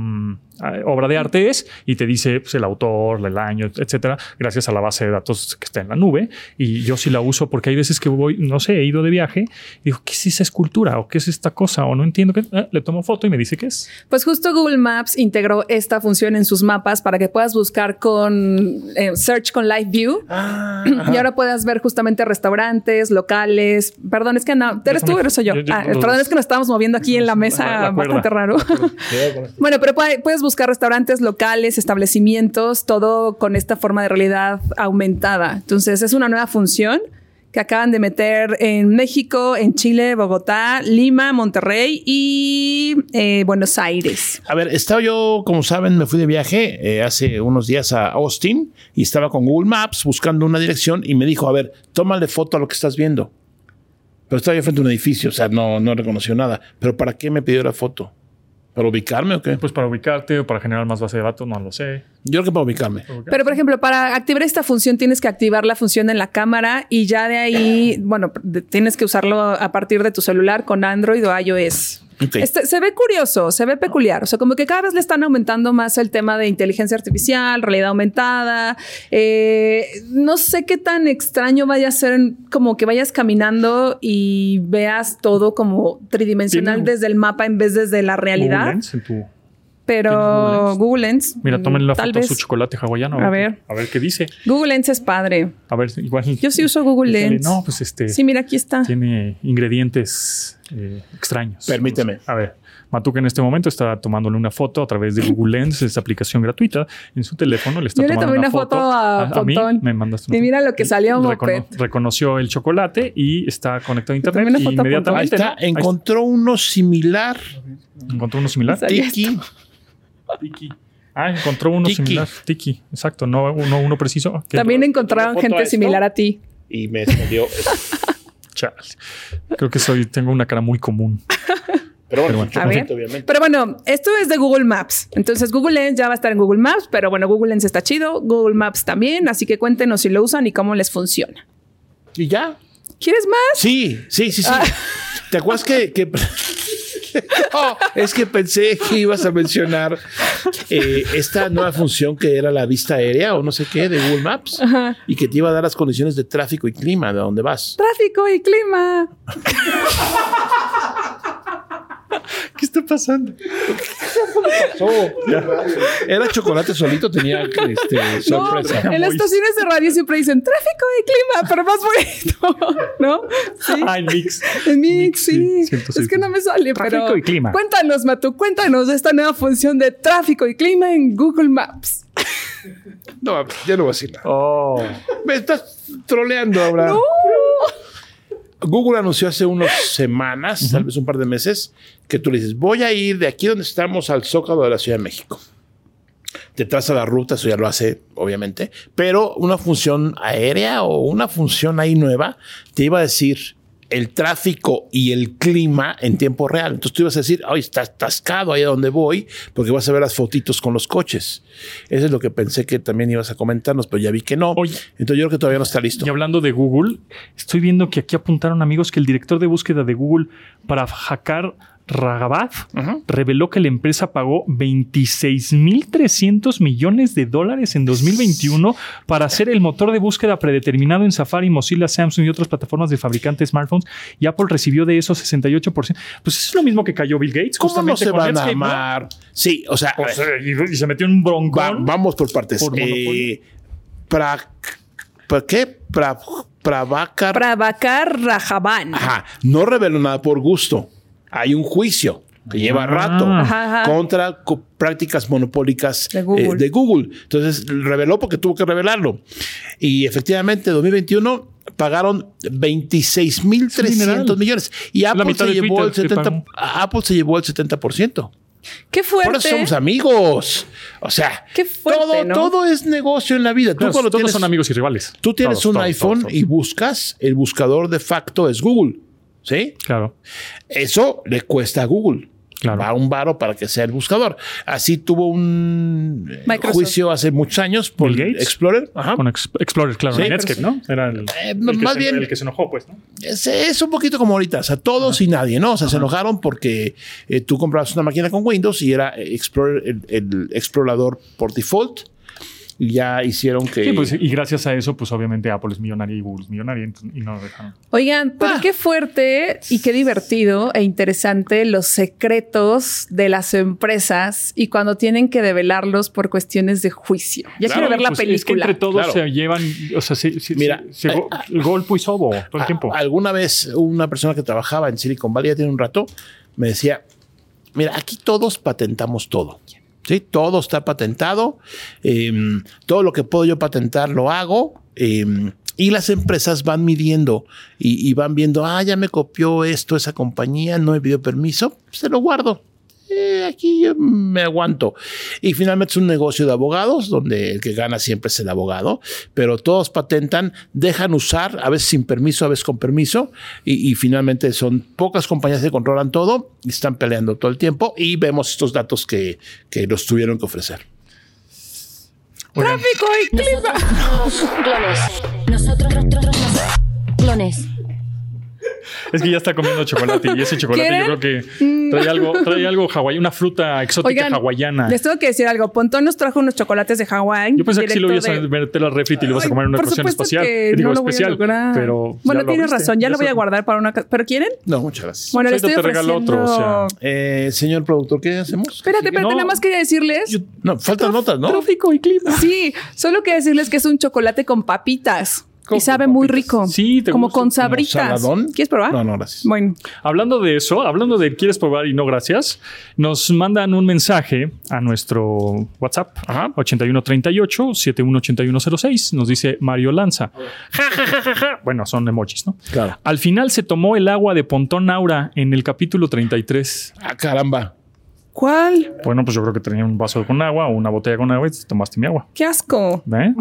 obra de arte es y te dice pues, el autor, el año, etcétera, gracias a la base de datos que está en la nube. Y yo sí la uso porque hay veces que voy, no sé, he ido de viaje y digo, ¿qué es esa escultura? ¿O qué es esta cosa? O no entiendo qué. Le tomo foto y me dice qué es. Pues justo Google Maps integró esta función en sus mapas para que puedas buscar con Search con Live View. Y ahora puedas ver justamente restaurantes, locales. Perdón, es que no, ¿eres tú o eres yo? Perdón, es que nos estábamos moviendo aquí en la mesa bastante raro. Bueno, pero puedes buscar buscar restaurantes locales, establecimientos, todo con esta forma de realidad aumentada. Entonces, es una nueva función que acaban de meter en México, en Chile, Bogotá, Lima, Monterrey y Buenos Aires. A ver, estaba yo, como saben, me fui de viaje hace unos días a Austin y estaba con Google Maps buscando una dirección y me dijo, a ver, tómale foto a lo que estás viendo. Pero estaba yo frente a un edificio, o sea, no reconoció nada. ¿Pero para qué me pidió la foto? ¿Para ubicarme o qué? Pues para ubicarte o para generar más base de datos, no lo sé. Yo creo que para ubicarme. Pero, por ejemplo, para activar esta función tienes que activar la función en la cámara y ya de ahí, bueno, tienes que usarlo a partir de tu celular con Android o iOS. Okay. Se ve curioso, se ve peculiar. O sea, como que cada vez le están aumentando más el tema de inteligencia artificial, realidad aumentada. No sé qué tan extraño vaya a ser como que vayas caminando y veas todo como tridimensional desde el mapa en vez desde la realidad. Google Lens en tu... Pero Google Lens. Mira, tómenle la foto a vez. su chocolate hawaiano. A ver qué dice. Google Lens es padre. A ver, igual. Yo sí uso Google Lens. No, pues Sí, mira, aquí está. Tiene ingredientes extraños. Permíteme. A ver, Matuca en este momento está tomándole una foto a través de Google Lens, esta aplicación gratuita, en su teléfono. Le está Yo le tomando tomé una foto a mí. Pontón. Me mandaste una Y mira lo que salió, Moped. Reconoció el chocolate y está conectado a internet. Tomé una Y foto a inmediatamente. Ahí está, encontró uno similar. Encontró uno similar. Tiki. Encontró uno Tiki. similar. Tiki, exacto. No uno preciso. ¿Qué? También encontraron foto a gente esto. similar a ti. Y me salió esto. Chale. Creo que tengo una cara muy común. Pero bueno, bueno. A ver. chocolate, obviamente. Pero bueno, esto es de Google Maps. Entonces Google Lens ya va a estar en Google Maps, pero bueno, Google Lens está chido, Google Maps también, así que cuéntenos si lo usan y cómo les funciona. ¿Y ya? ¿Quieres más? Sí. ¿Te acuerdas que Oh, es que pensé que ibas a mencionar esta nueva función que era la vista aérea o no sé qué de Google Maps? Ajá. Y que te iba a dar las condiciones de tráfico y clima de donde vas. Tráfico y clima. ¿Qué está pasando? Era chocolate solito, tenía sorpresa. En las estaciones de radio siempre dicen tráfico y clima, pero más bonito, ¿no? Sí. El mix. El mix, sí. Siento, Es que no me sale, Tráfico pero y clima. Cuéntanos, Matu, cuéntanos de esta nueva función de tráfico y clima en Google Maps. No, ya no voy a decir nada. Oh. Me estás troleando ahora. No. Google anunció hace unas semanas, tal vez un par de meses, que tú le dices, voy a ir de aquí donde estamos al Zócalo de la Ciudad de México. Te traza la ruta, eso ya lo hace, obviamente, pero una función aérea o una función ahí nueva te iba a decir el tráfico y el clima en tiempo real. Entonces tú ibas a decir, ay, está atascado ahí a donde voy, porque vas a ver las fotitos con los coches. Eso es lo que pensé que también ibas a comentarnos, pero ya vi que no. Oye. Entonces yo creo que todavía no está listo. Y hablando de Google, estoy viendo que aquí apuntaron amigos que el director de búsqueda de Google para hackear Ragavat reveló que la empresa pagó $26,300 millones en 2021 para hacer el motor de búsqueda predeterminado en Safari, Mozilla, Samsung y otras plataformas de fabricantes de smartphones, y Apple recibió de esos 68%. Pues es lo mismo que cayó Bill Gates. ¿Cómo no se con van a Netscape, ¿no? amar? Sí, o sea, Y se metió en un broncón. vamos por partes. Por monopolio. Prabhakar. Prabhakar Rajavan. Ajá, no reveló nada por gusto. Hay un juicio que lleva rato Ajá. contra prácticas monopólicas De Google. de Google. Entonces reveló porque tuvo que revelarlo. Y efectivamente, en 2021 pagaron $26,300 millones. Y La Apple mitad se de llevó el Twitter que 70%. Apple se llevó el 70%. Qué fuerte. Por eso somos amigos. O sea, Qué fuerte, ¿no? todo es negocio en la vida. Claro, cuando todos son amigos y rivales. Tú tienes Todos, un iPhone todos. y buscas, el buscador de facto es Google. ¿Sí? Claro. Eso le cuesta a Google. Claro. Va un varo para que sea el buscador. Así tuvo un Microsoft. juicio hace muchos años por Bill Gates. Explorer. Ajá. Con Explorer, claro. Sí, Netscape, ¿no? Era el más bien- el que se enojó, pues, ¿no? Es un poquito como ahorita. O sea, todos y nadie, ¿no? O sea, se enojaron porque tú comprabas una máquina con Windows y era Explorer, el explorador por default. Y ya hicieron que... Sí, pues, y gracias a eso, pues obviamente Apple es millonaria y Google es millonaria y no lo dejaron. Oigan, pero qué fuerte y qué divertido e interesante los secretos de las empresas y cuando tienen que develarlos por cuestiones de juicio. Ya Claro, quiero ver la Pues, película. es que entre todos Claro. se llevan, o sea, Mira, el golpe y sobo todo el tiempo. Alguna vez una persona que trabajaba en Silicon Valley, ya tiene un rato, me decía, mira, aquí todos patentamos todo. ¿sí? Todo está patentado. Todo lo que puedo yo patentar lo hago. Y las empresas van midiendo y van viendo, ya me copió esto esa compañía, no me pidió permiso, se lo guardo. Aquí yo me aguanto. Y finalmente es un negocio de abogados donde el que gana siempre es el abogado, pero todos patentan, dejan usar, a veces sin permiso, a veces con permiso, y finalmente son pocas compañías que controlan todo y están peleando todo el tiempo, y vemos estos datos que nos tuvieron que ofrecer. Tráfico y clima. Nosotros clones. Es que ya está comiendo chocolate y ese chocolate ¿Quieren? yo creo que trae algo hawaiano, una fruta exótica hawaiana. Les tengo que decir algo. Pontón nos trajo unos chocolates de Hawái. Yo pensé que sí lo ibas a meter al refri y lo ibas a comer en una ocasión especial. Digo, especial, pero bueno, tienes razón. Ya lo voy a guardar para una... ¿Pero quieren? No, muchas gracias. Bueno, le estoy te regalo ofreciendo... otro, o sea. Señor productor, ¿qué hacemos? Espérate, nada más quería decirles... No, faltan notas, ¿no? Tráfico y clima. Sí, solo quería decirles que es un chocolate con papitas. ¿Cómo Y sabe con muy papitas? rico. Sí, ¿te como gusta? con ¿Como sabritas. saladón? ¿Quieres probar? No, gracias. Bueno. Hablando de eso, hablando de quieres probar y no gracias, nos mandan un mensaje a nuestro WhatsApp, 8138-718106. Nos dice Mario Lanza. Ja, ja, ja, ja, ja. Bueno, son emojis, ¿no? Claro. Al final se tomó el agua de Pontón Aura en el capítulo 33. Caramba. ¿Cuál? Bueno, pues yo creo que tenía un vaso con agua o una botella con agua y te tomaste mi agua. ¡Qué asco! ¿Eh?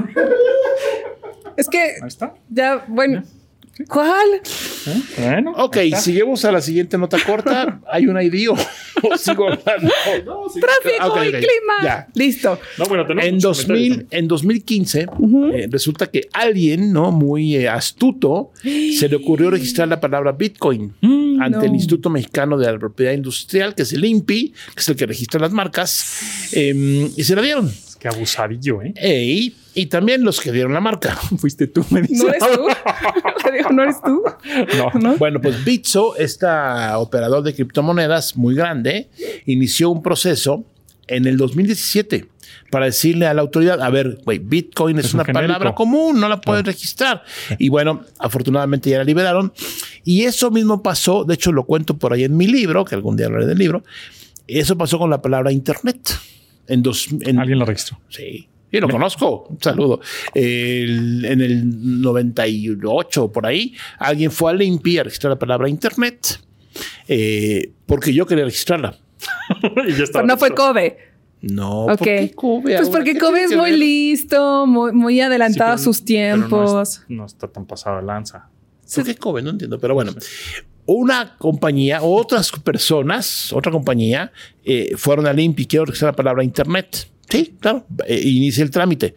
Es que... Ahí está. Ya, bueno... ¿Cuál? Bueno. Ok, seguimos a la siguiente nota corta. ¿Hay un ID o sigo hablando? Tráfico y clima. Ya. Listo. No, bueno, tenemos En 2015, resulta que alguien, ¿no? Muy astuto, se le ocurrió registrar la palabra Bitcoin ante el Instituto Mexicano de la Propiedad Industrial, que es el INPI, que es el que registra las marcas, y se la dieron. Qué abusadillo, ¿eh? Y también los que dieron la marca. Fuiste tú, me dice. ¿No eres tú? Le digo, ¿no eres tú? No. Bueno, pues Bitso, este operador de criptomonedas muy grande, inició un proceso en el 2017 para decirle a la autoridad, a ver, güey, Bitcoin es una palabra común, no la puedes registrar. Y bueno, afortunadamente ya la liberaron. Y eso mismo pasó, de hecho lo cuento por ahí en mi libro, que algún día hablaré del libro, eso pasó con la palabra Internet. ¿Alguien lo registró? Sí. Y lo conozco. Un saludo. En el 98, por ahí, alguien fue al INPI a registrar la palabra Internet porque yo quería registrarla. Y ya estaba Pero no fue Kobe. No, Ok. ¿por qué Kobe? Pues porque Kobe es muy listo, muy adelantado a sus tiempos. No está tan pasado de lanza. ¿Por qué Kobe? No entiendo, pero bueno. Una compañía, otras personas, otra compañía, fueron al INPI, quiero registrar la palabra Internet. Sí, claro. Inicié el trámite.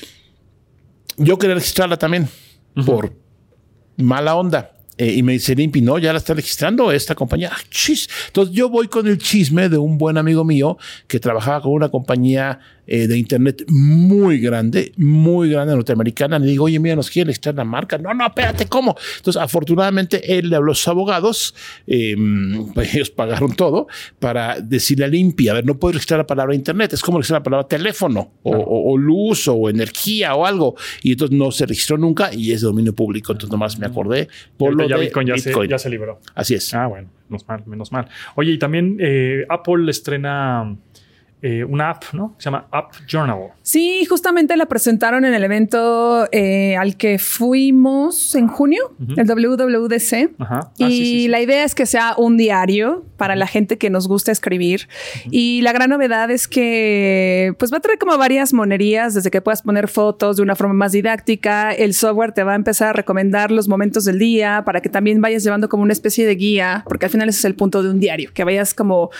Yo quería registrarla también por mala onda. Y me dice el INPI, no, ya la está registrando esta compañía. Chis. Entonces yo voy con el chisme de un buen amigo mío que trabajaba con una compañía de internet muy grande norteamericana. Le digo, oye, mira, nos quieren registrar la marca. No, espérate, ¿cómo? Entonces, afortunadamente, él le habló a sus abogados. Pues ellos pagaron todo para decirle al INPI, a ver, no puedes registrar la palabra internet. Es como registrar la palabra teléfono o luz o energía o algo. Y entonces no se registró nunca y es de dominio público. Entonces, nomás me acordé por lo ya de Bitcoin Bitcoin. ya se liberó. Así es. Ah, bueno, menos mal. Oye, y también Apple estrena una app, ¿no? Se llama App Journal. Sí, justamente la presentaron en el evento al que fuimos en junio, el WWDC. Ajá. Y la idea es que sea un diario para la gente que nos gusta escribir. Y la gran novedad es que pues va a traer como varias monerías, desde que puedas poner fotos de una forma más didáctica. El software te va a empezar a recomendar los momentos del día para que también vayas llevando como una especie de guía, porque al final ese es el punto de un diario, que vayas como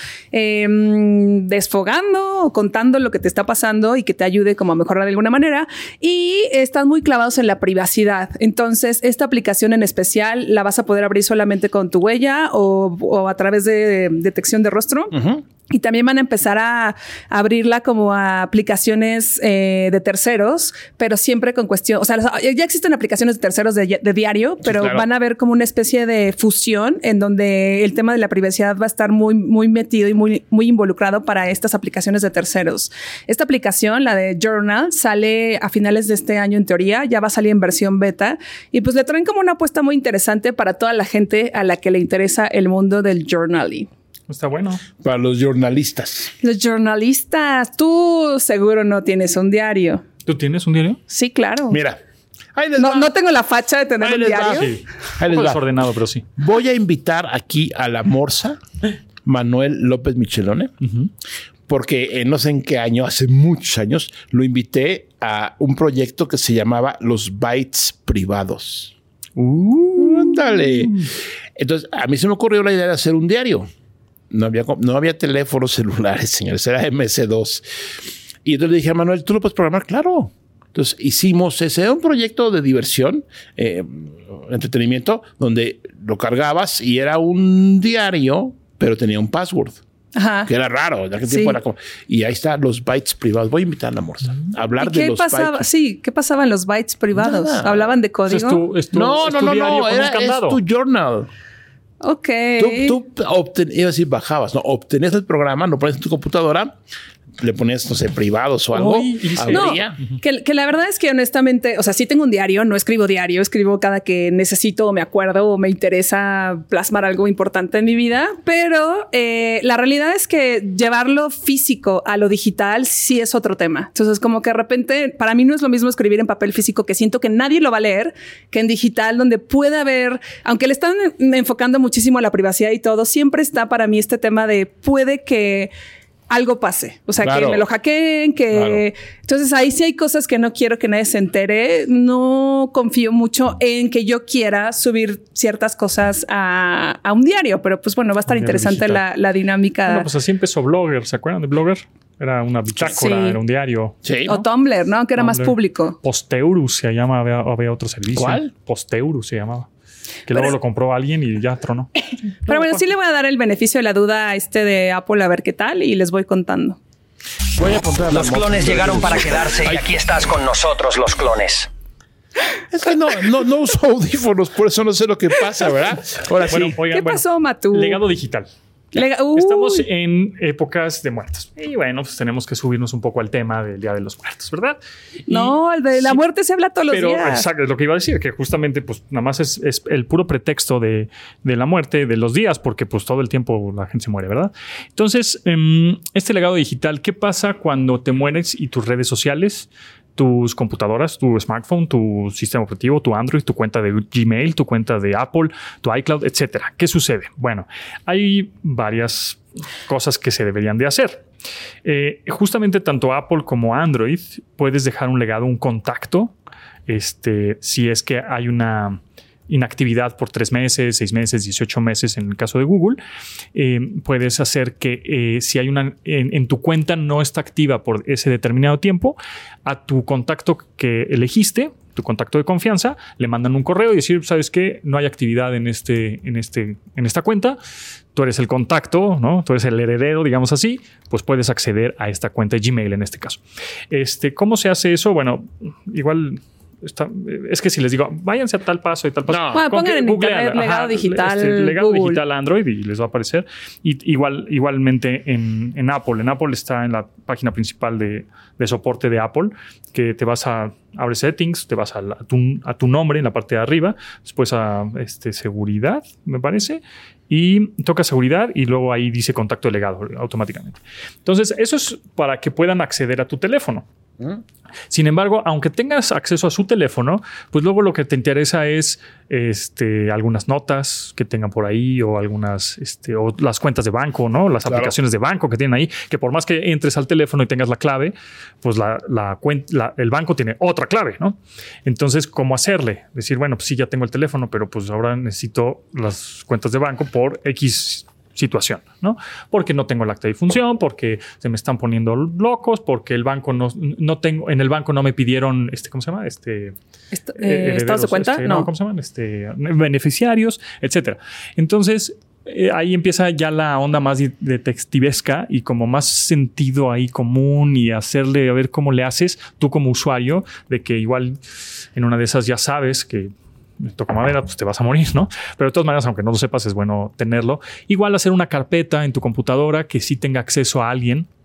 desfogando o contando lo que te está pasando y que te ayude como a mejorar de alguna manera. Y están muy clavados en la privacidad. Entonces, esta aplicación en especial la vas a poder abrir solamente con tu huella o a través de detección de rostro. Y también van a empezar a abrirla como a aplicaciones de terceros, pero siempre con cuestión, o sea, ya existen aplicaciones de terceros de diario, pero claro, van a ver como una especie de fusión en donde el tema de la privacidad va a estar muy metido y muy involucrado para estas aplicaciones de terceros. Esta aplicación, la de Journal, sale a finales de este año en teoría, ya va a salir en versión beta y pues le traen como una apuesta muy interesante para toda la gente a la que le interesa el mundo del journaling. Está bueno. Para los jornalistas. Los jornalistas, tú seguro no tienes un diario. ¿Tú tienes un diario? Sí, claro. Mira, ahí les va. No tengo la facha de tener Ahí un les va. diario. Sí. Ahí Un les poco va. desordenado, pero sí. Voy a invitar aquí a la morsa Manuel López Michelone, porque no sé en qué año, hace muchos años, lo invité a un proyecto que se llamaba Los Bytes Privados. Ándale. Entonces, a mí se me ocurrió la idea de hacer un diario. No había teléfonos celulares, señores, era MS2. Y entonces le dije a Manuel, ¿tú lo puedes programar? Claro. Entonces hicimos ese, era un proyecto de diversión, entretenimiento, donde lo cargabas y era un diario, pero tenía un password. Ajá. Que era raro, en aquel Sí. tiempo era como. Y ahí está los bytes privados. Voy a invitar a la morsa a hablar ¿Y de qué los pasaba? bytes. Sí, ¿qué pasaba en los bytes privados? Nada. ¿Hablaban de Pues código? es tu No, diario con un es candado. tu journal. Ok. Tú iba a decir bajabas, ¿no? Obtenías el programa, lo pones en tu computadora, le ponías, no sé, privados o algo. Uy, y dice- No, abría. que la verdad es que honestamente, o sea, sí tengo un diario, no escribo diario, escribo cada que necesito o me acuerdo o me interesa plasmar algo importante en mi vida, pero la realidad es que llevarlo físico a lo digital sí es otro tema. Entonces, como que de repente, para mí no es lo mismo escribir en papel físico, que siento que nadie lo va a leer, que en digital, donde puede haber, aunque le están enfocando muchísimo a la privacidad y todo, siempre está para mí este tema de puede que algo pase. O sea, Claro. que me lo hackeen, que... Claro. Entonces ahí sí hay cosas que no quiero que nadie se entere. No confío mucho en que yo quiera subir ciertas cosas a un diario, pero pues bueno, va a estar Un diario interesante digital. la dinámica. Bueno, pues así empezó Blogger. ¿Se acuerdan de Blogger? Era una bitácora, Sí. era un diario. Sí. O Tumblr, ¿no? Que era más Tumblr. público. Posteurus se llama, había otro servicio. ¿Cuál? Posteurus se llamaba. Que luego lo compró alguien y ya tronó. Pero bueno, sí le voy a dar el beneficio de la duda a este de Apple a ver qué tal y les voy contando. Voy a apuntar a la Los morsa. clones llegaron para quedarse y aquí estás con nosotros, los clones. Es que no uso audífonos, por eso no sé lo que pasa, ¿verdad? Ahora sí. Bueno, oigan, ¿Qué pasó, Matú? Legado digital. Uy. Estamos en épocas de muertos. Y bueno, pues tenemos que subirnos un poco al tema del Día de los Muertos, ¿verdad? Y- No, el de la sí, muerte se habla todos los pero días. exacto, es lo que iba a decir, que justamente pues nada más es el puro pretexto de la muerte de los días, porque pues todo el tiempo la gente se muere, ¿verdad? Entonces, este legado digital, ¿qué pasa cuando te mueres y tus redes sociales, tus computadoras, tu smartphone, tu sistema operativo, tu Android, tu cuenta de Gmail, tu cuenta de Apple, tu iCloud, etcétera? ¿Qué sucede? Bueno, hay varias cosas que se deberían de hacer. Justamente tanto Apple como Android puedes dejar un legado, un contacto, si es que hay una inactividad por 3 meses, 6 meses, 18 meses en el caso de Google. Puedes hacer que si hay en tu cuenta no está activa por ese determinado tiempo, a tu contacto que elegiste, tu contacto de confianza, le mandan un correo y decir, ¿sabes qué? No hay actividad en esta cuenta. Tú eres el contacto, ¿no? Tú eres el heredero, digamos así, pues puedes acceder a esta cuenta de Gmail en este caso. ¿Cómo se hace eso? Bueno, igual es que si les digo, váyanse a tal paso y tal paso. No. Bueno, Con pongan que en googlean, internet legado digital, legado Google. digital Android y les va a aparecer. Y igualmente en Apple. En Apple está en la página principal de soporte de Apple, que te vas a abre settings, te vas a tu nombre en la parte de arriba, después a seguridad, me parece, y toca seguridad y luego ahí dice contacto de legado automáticamente. Entonces, eso es para que puedan acceder a tu teléfono. Sin embargo, aunque tengas acceso a su teléfono, pues luego lo que te interesa es algunas notas que tengan por ahí o algunas o las cuentas de banco, ¿no? Las aplicaciones de banco que tienen ahí, que por más que entres al teléfono y tengas la clave, pues el banco tiene otra clave, ¿no? Entonces, ¿cómo hacerle? Decir, bueno, pues sí, ya tengo el teléfono, pero pues ahora necesito las cuentas de banco por X situación, ¿no? Porque no tengo el acta de difunción, porque se me están poniendo locos, porque el banco no tengo, en el banco no me pidieron, ¿cómo se llama? ¿Estados de cuenta? No. ¿Cómo se llaman? Beneficiarios, etcétera. Entonces, ahí empieza ya la onda más detectivesca y como más sentido ahí común y hacerle a ver cómo le haces tú como usuario, de que igual en una de esas ya sabes que toca madera, pues te vas a morir, ¿no? Pero de todas maneras, aunque no lo sepas, es bueno tenerlo. Igual hacer una carpeta en tu computadora que sí tenga acceso a alguien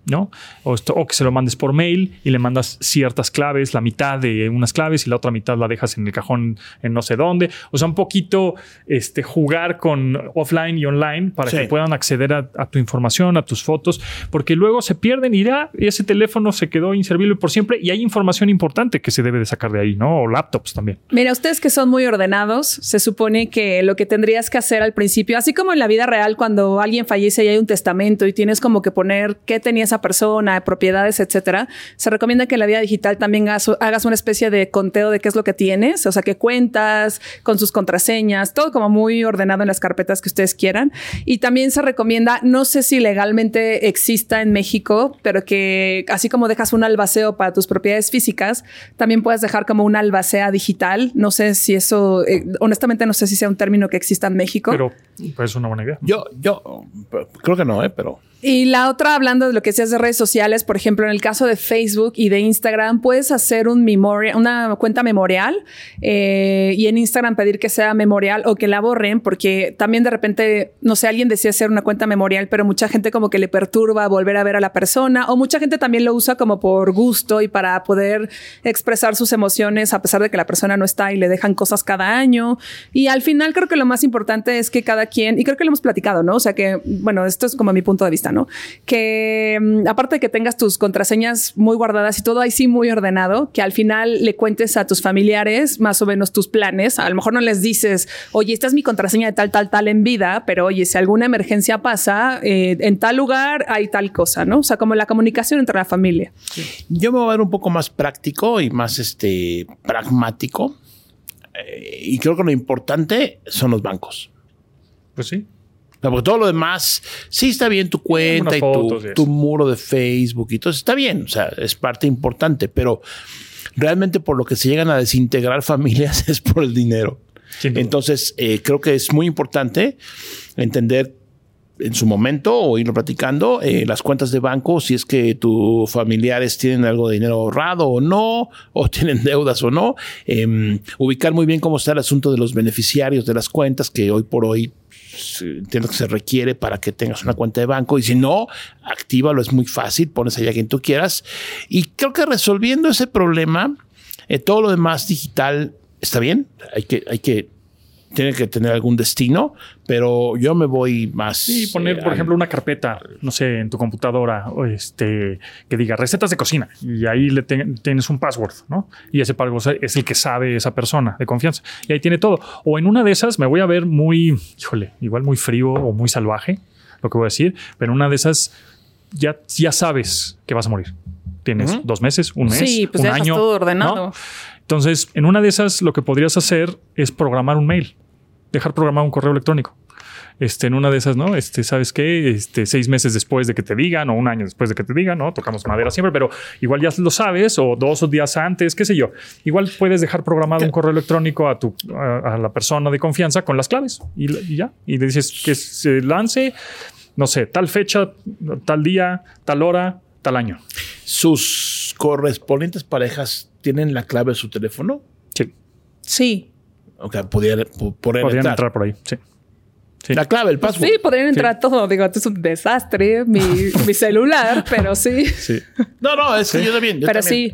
¿no? O que se lo mandes por mail y le mandas ciertas claves, la mitad de unas claves y la otra mitad la dejas en el cajón en no sé dónde. O sea, un poquito jugar con offline y online para que puedan acceder a tu información, a tus fotos, porque luego se pierden y ya ese teléfono se quedó inservible por siempre y hay información importante que se debe de sacar de ahí, ¿no? O laptops también. Mira, ustedes que son muy ordenados, se supone que lo que tendrías que hacer al principio, así como en la vida real, cuando alguien fallece y hay un testamento y tienes como que poner qué tenía esa persona, propiedades, etcétera, se recomienda que en la vida digital también hagas una especie de conteo de qué es lo que tienes, o sea, que cuentas con sus contraseñas, todo como muy ordenado en las carpetas que ustedes quieran. Y también se recomienda, no sé si legalmente exista en México, pero que así como dejas un albaceo para tus propiedades físicas, también puedes dejar como una albacea digital. No sé si eso, honestamente no sé si sea un término que exista en México. Pero pues es una buena idea. Yo creo que no, pero... Y la otra, hablando de lo que decías de redes sociales, por ejemplo, en el caso de Facebook y de Instagram, puedes hacer una cuenta memorial y en Instagram pedir que sea memorial o que la borren, porque también de repente, no sé, alguien decía hacer una cuenta memorial, pero mucha gente como que le perturba volver a ver a la persona, o mucha gente también lo usa como por gusto y para poder expresar sus emociones a pesar de que la persona no está y le dejan cosas cada año. Y al final creo que lo más importante es que cada quien, y creo que lo hemos platicado, ¿no? O sea que, bueno, esto es como mi punto de vista, ¿no? Que aparte de que tengas tus contraseñas muy guardadas y todo ahí sí muy ordenado, que al final le cuentes a tus familiares más o menos tus planes. A lo mejor no les dices, oye, esta es mi contraseña de tal en vida, pero oye, si alguna emergencia pasa, en tal lugar hay tal cosa, ¿no? O sea, como la comunicación entre la familia. Yo me voy a ver un poco más práctico y más pragmático. Y creo que lo importante son los bancos. Pues sí. Porque todo lo demás, sí está bien tu cuenta y tu muro de Facebook y todo eso está bien. O sea, es parte importante, pero realmente por lo que se llegan a desintegrar familias es por el dinero. Entonces, creo que es muy importante entender en su momento o irlo platicando las cuentas de banco, si es que tus familiares tienen algo de dinero ahorrado o no, o tienen deudas o no. Ubicar muy bien cómo está el asunto de los beneficiarios de las cuentas, que hoy por hoy entiendo que se requiere para que tengas una cuenta de banco, y si no, actívalo, es muy fácil, pones allá a quien tú quieras. Y creo que resolviendo ese problema, todo lo demás digital está bien, tiene que tener algún destino, pero yo me voy más... Sí, poner, por ejemplo, una carpeta, no sé, en tu computadora, que diga recetas de cocina, y ahí tienes un password, ¿no? Y ese password es el que sabe esa persona de confianza. Y ahí tiene todo. O en una de esas me voy a ver igual muy frío o muy salvaje, lo que voy a decir, pero en una de esas ya sabes que vas a morir. Tienes 2 meses, un mes, sí, pues un ya año. Estás todo ordenado. ¿No? Entonces, en una de esas, lo que podrías hacer es programar un mail, dejar programado un correo electrónico. En una de esas, ¿no? ¿Sabes qué? 6 meses después de que te digan, o un año después de que te digan, ¿no? Tocamos madera siempre, pero igual ya lo sabes, o 2 días antes, qué sé yo. Igual puedes dejar programado un correo electrónico a la persona de confianza con las claves y ya. Y le dices que se lance, no sé, tal fecha, tal día, tal hora, tal año. ¿Sus correspondientes parejas tienen la clave de su teléfono? Sí. Okay, podrían entrar por ahí, sí. La clave, el password. Sí, podrían entrar todo. Digo, esto es un desastre, mi celular, pero sí. No, es que yo también. Pero sí.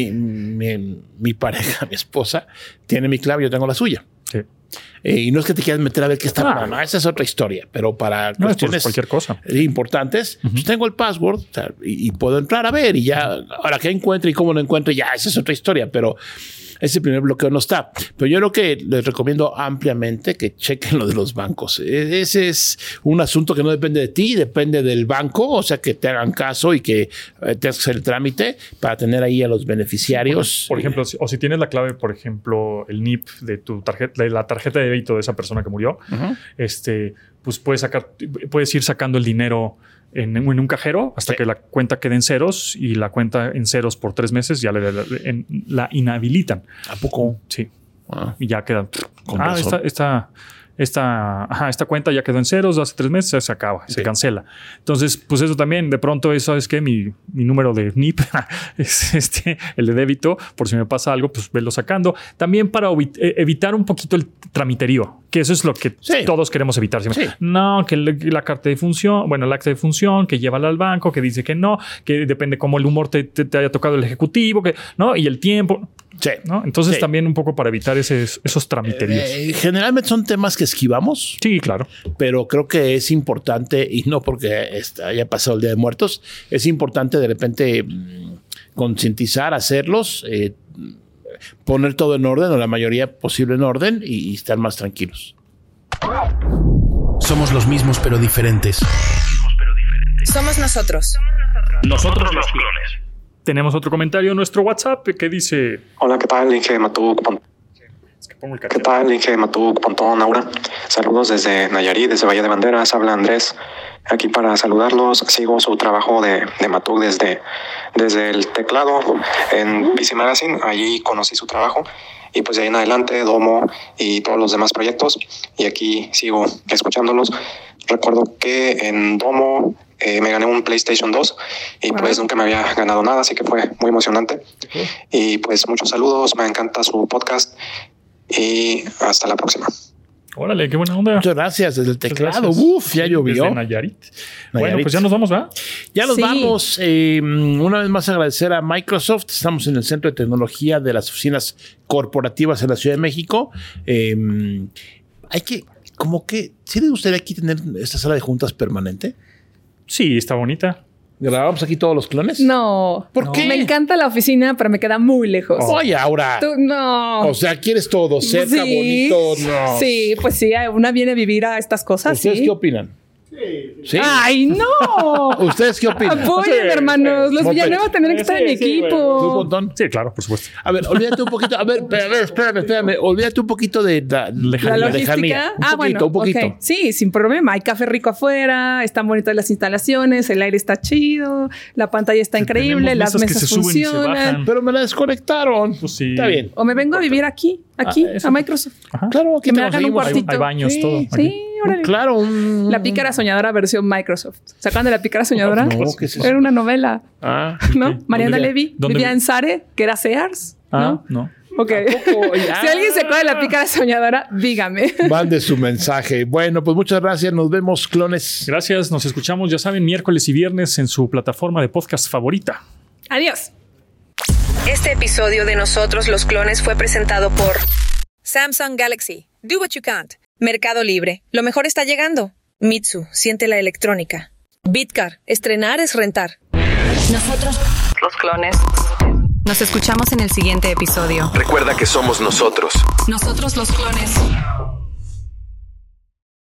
Mi pareja, mi esposa, tiene mi clave, yo tengo la suya. Sí. Y no es que te quieras meter a ver qué está. No, esa es otra historia. Pero para cuestiones cualquier cosa importantes, pues tengo el password, o sea, y puedo entrar a ver. Y ya, ahora que encuentre y cómo lo encuentre, ya esa es otra historia. Pero ese primer bloqueo no está. Pero yo lo que les recomiendo ampliamente que chequen lo de los bancos. Ese es un asunto que no depende de ti, depende del banco. O sea, que te hagan caso y que tengas que hacer el trámite para tener ahí a los beneficiarios. Por ejemplo, o si tienes la clave, por ejemplo, el NIP de tu tarjeta, de la tarjeta de débito de esa persona que murió, pues puedes ir sacando el dinero en un cajero hasta que la cuenta quede en ceros, y la cuenta en ceros por 3 meses ya la inhabilitan. ¿A poco? Sí. Y ya queda. esta cuenta ya quedó en ceros hace 3 meses, se acaba, se cancela. Entonces, pues eso también, de pronto, eso es que mi número de NIP es el de débito, por si me pasa algo, pues velo sacando. También para evitar un poquito el tramiterío, que eso es lo que todos queremos evitar. Sí. No, que la carta de función, bueno, el acta de función, que llévala al banco, que dice que no, que depende cómo el humor te haya tocado el ejecutivo, que no, y el tiempo. Sí. ¿No? Entonces también un poco para evitar esos tramiteríos. Generalmente son temas que esquivamos. Sí, claro. Pero creo que es importante, y no porque haya pasado el Día de Muertos, es importante de repente concientizar, hacerlos, poner todo en orden, o la mayoría posible en orden, y estar más tranquilos. Somos los mismos pero diferentes. Somos nosotros. Nosotros los clones. Tenemos otro comentario en nuestro WhatsApp que dice... Hola, ¿qué tal? Inge Matuk. ¿Qué tal? Inge Matuk, Pontón, Aura. Saludos desde Nayarit, desde Valle de Banderas. Habla Andrés. Aquí para saludarlos. Sigo su trabajo de Matuk desde el teclado en PC Magazine. Allí conocí su trabajo. Y pues de ahí en adelante, Domo y todos los demás proyectos. Y aquí sigo escuchándolos. Recuerdo que en Domo me gané un PlayStation 2 y pues nunca me había ganado nada, así que fue muy emocionante. Y pues muchos saludos, me encanta su podcast y hasta la próxima. Órale, qué buena onda. Muchas gracias desde el teclado. Uf, ya llovió. Desde Nayarit. Bueno, pues ya nos vamos, ¿verdad? Ya nos vamos. Una vez más agradecer a Microsoft. Estamos en el Centro de Tecnología de las Oficinas Corporativas en la Ciudad de México. Hay que, como que, ¿sí les gustaría aquí tener esta sala de juntas permanente? Sí, está bonita. ¿Grabamos aquí todos los clones? No. ¿Por qué? Me encanta la oficina, pero me queda muy lejos. Oye, Aura. No. O sea, ¿quieres todo cerca, bonito? No. Sí, pues sí, una viene a vivir a estas cosas. ¿Ustedes qué opinan? Sí. ¡Ay, no! ¿Ustedes qué opinan? Apoyen, hermanos. Los Villanueva tendrán que estar en mi equipo. ¿Tú, Pontón? Sí, claro, por supuesto. A ver, olvídate un poquito. A ver, espérame. Olvídate un poquito de la lejanía. Un poquito. Okay. Sí, sin problema. Hay café rico afuera, están bonitas las instalaciones, el aire está chido, la pantalla está increíble, las mesas funcionan. Pero me la desconectaron. Pues sí. Está bien. O me vengo a vivir aquí a Microsoft. Ajá. Claro, aquí que me hagan un cuartito. Hay baños, todo. Sí, órale. Claro. La Pícara Soñadora versión Microsoft. ¿Se acuerdan de La Pícara Soñadora? No, ¿qué es eso? Era una novela. ¿Dónde ¿No? Mariana Levy vivía en Sare, que era Sears. ¿No? No. Ok. Si alguien se acuerda de La Pícara Soñadora, dígame. Mande su mensaje. Bueno, pues muchas gracias. Nos vemos, clones. Gracias. Nos escuchamos, ya saben, miércoles y viernes en su plataforma de podcast favorita. Adiós. Este episodio de Nosotros los Clones fue presentado por Samsung Galaxy. Do what you can't. Mercado Libre. Lo mejor está llegando. Mitsu. Siente la electrónica. Bitcar. Estrenar es rentar. Nosotros Los Clones. Nos escuchamos en el siguiente episodio. Recuerda que somos nosotros. Nosotros los Clones.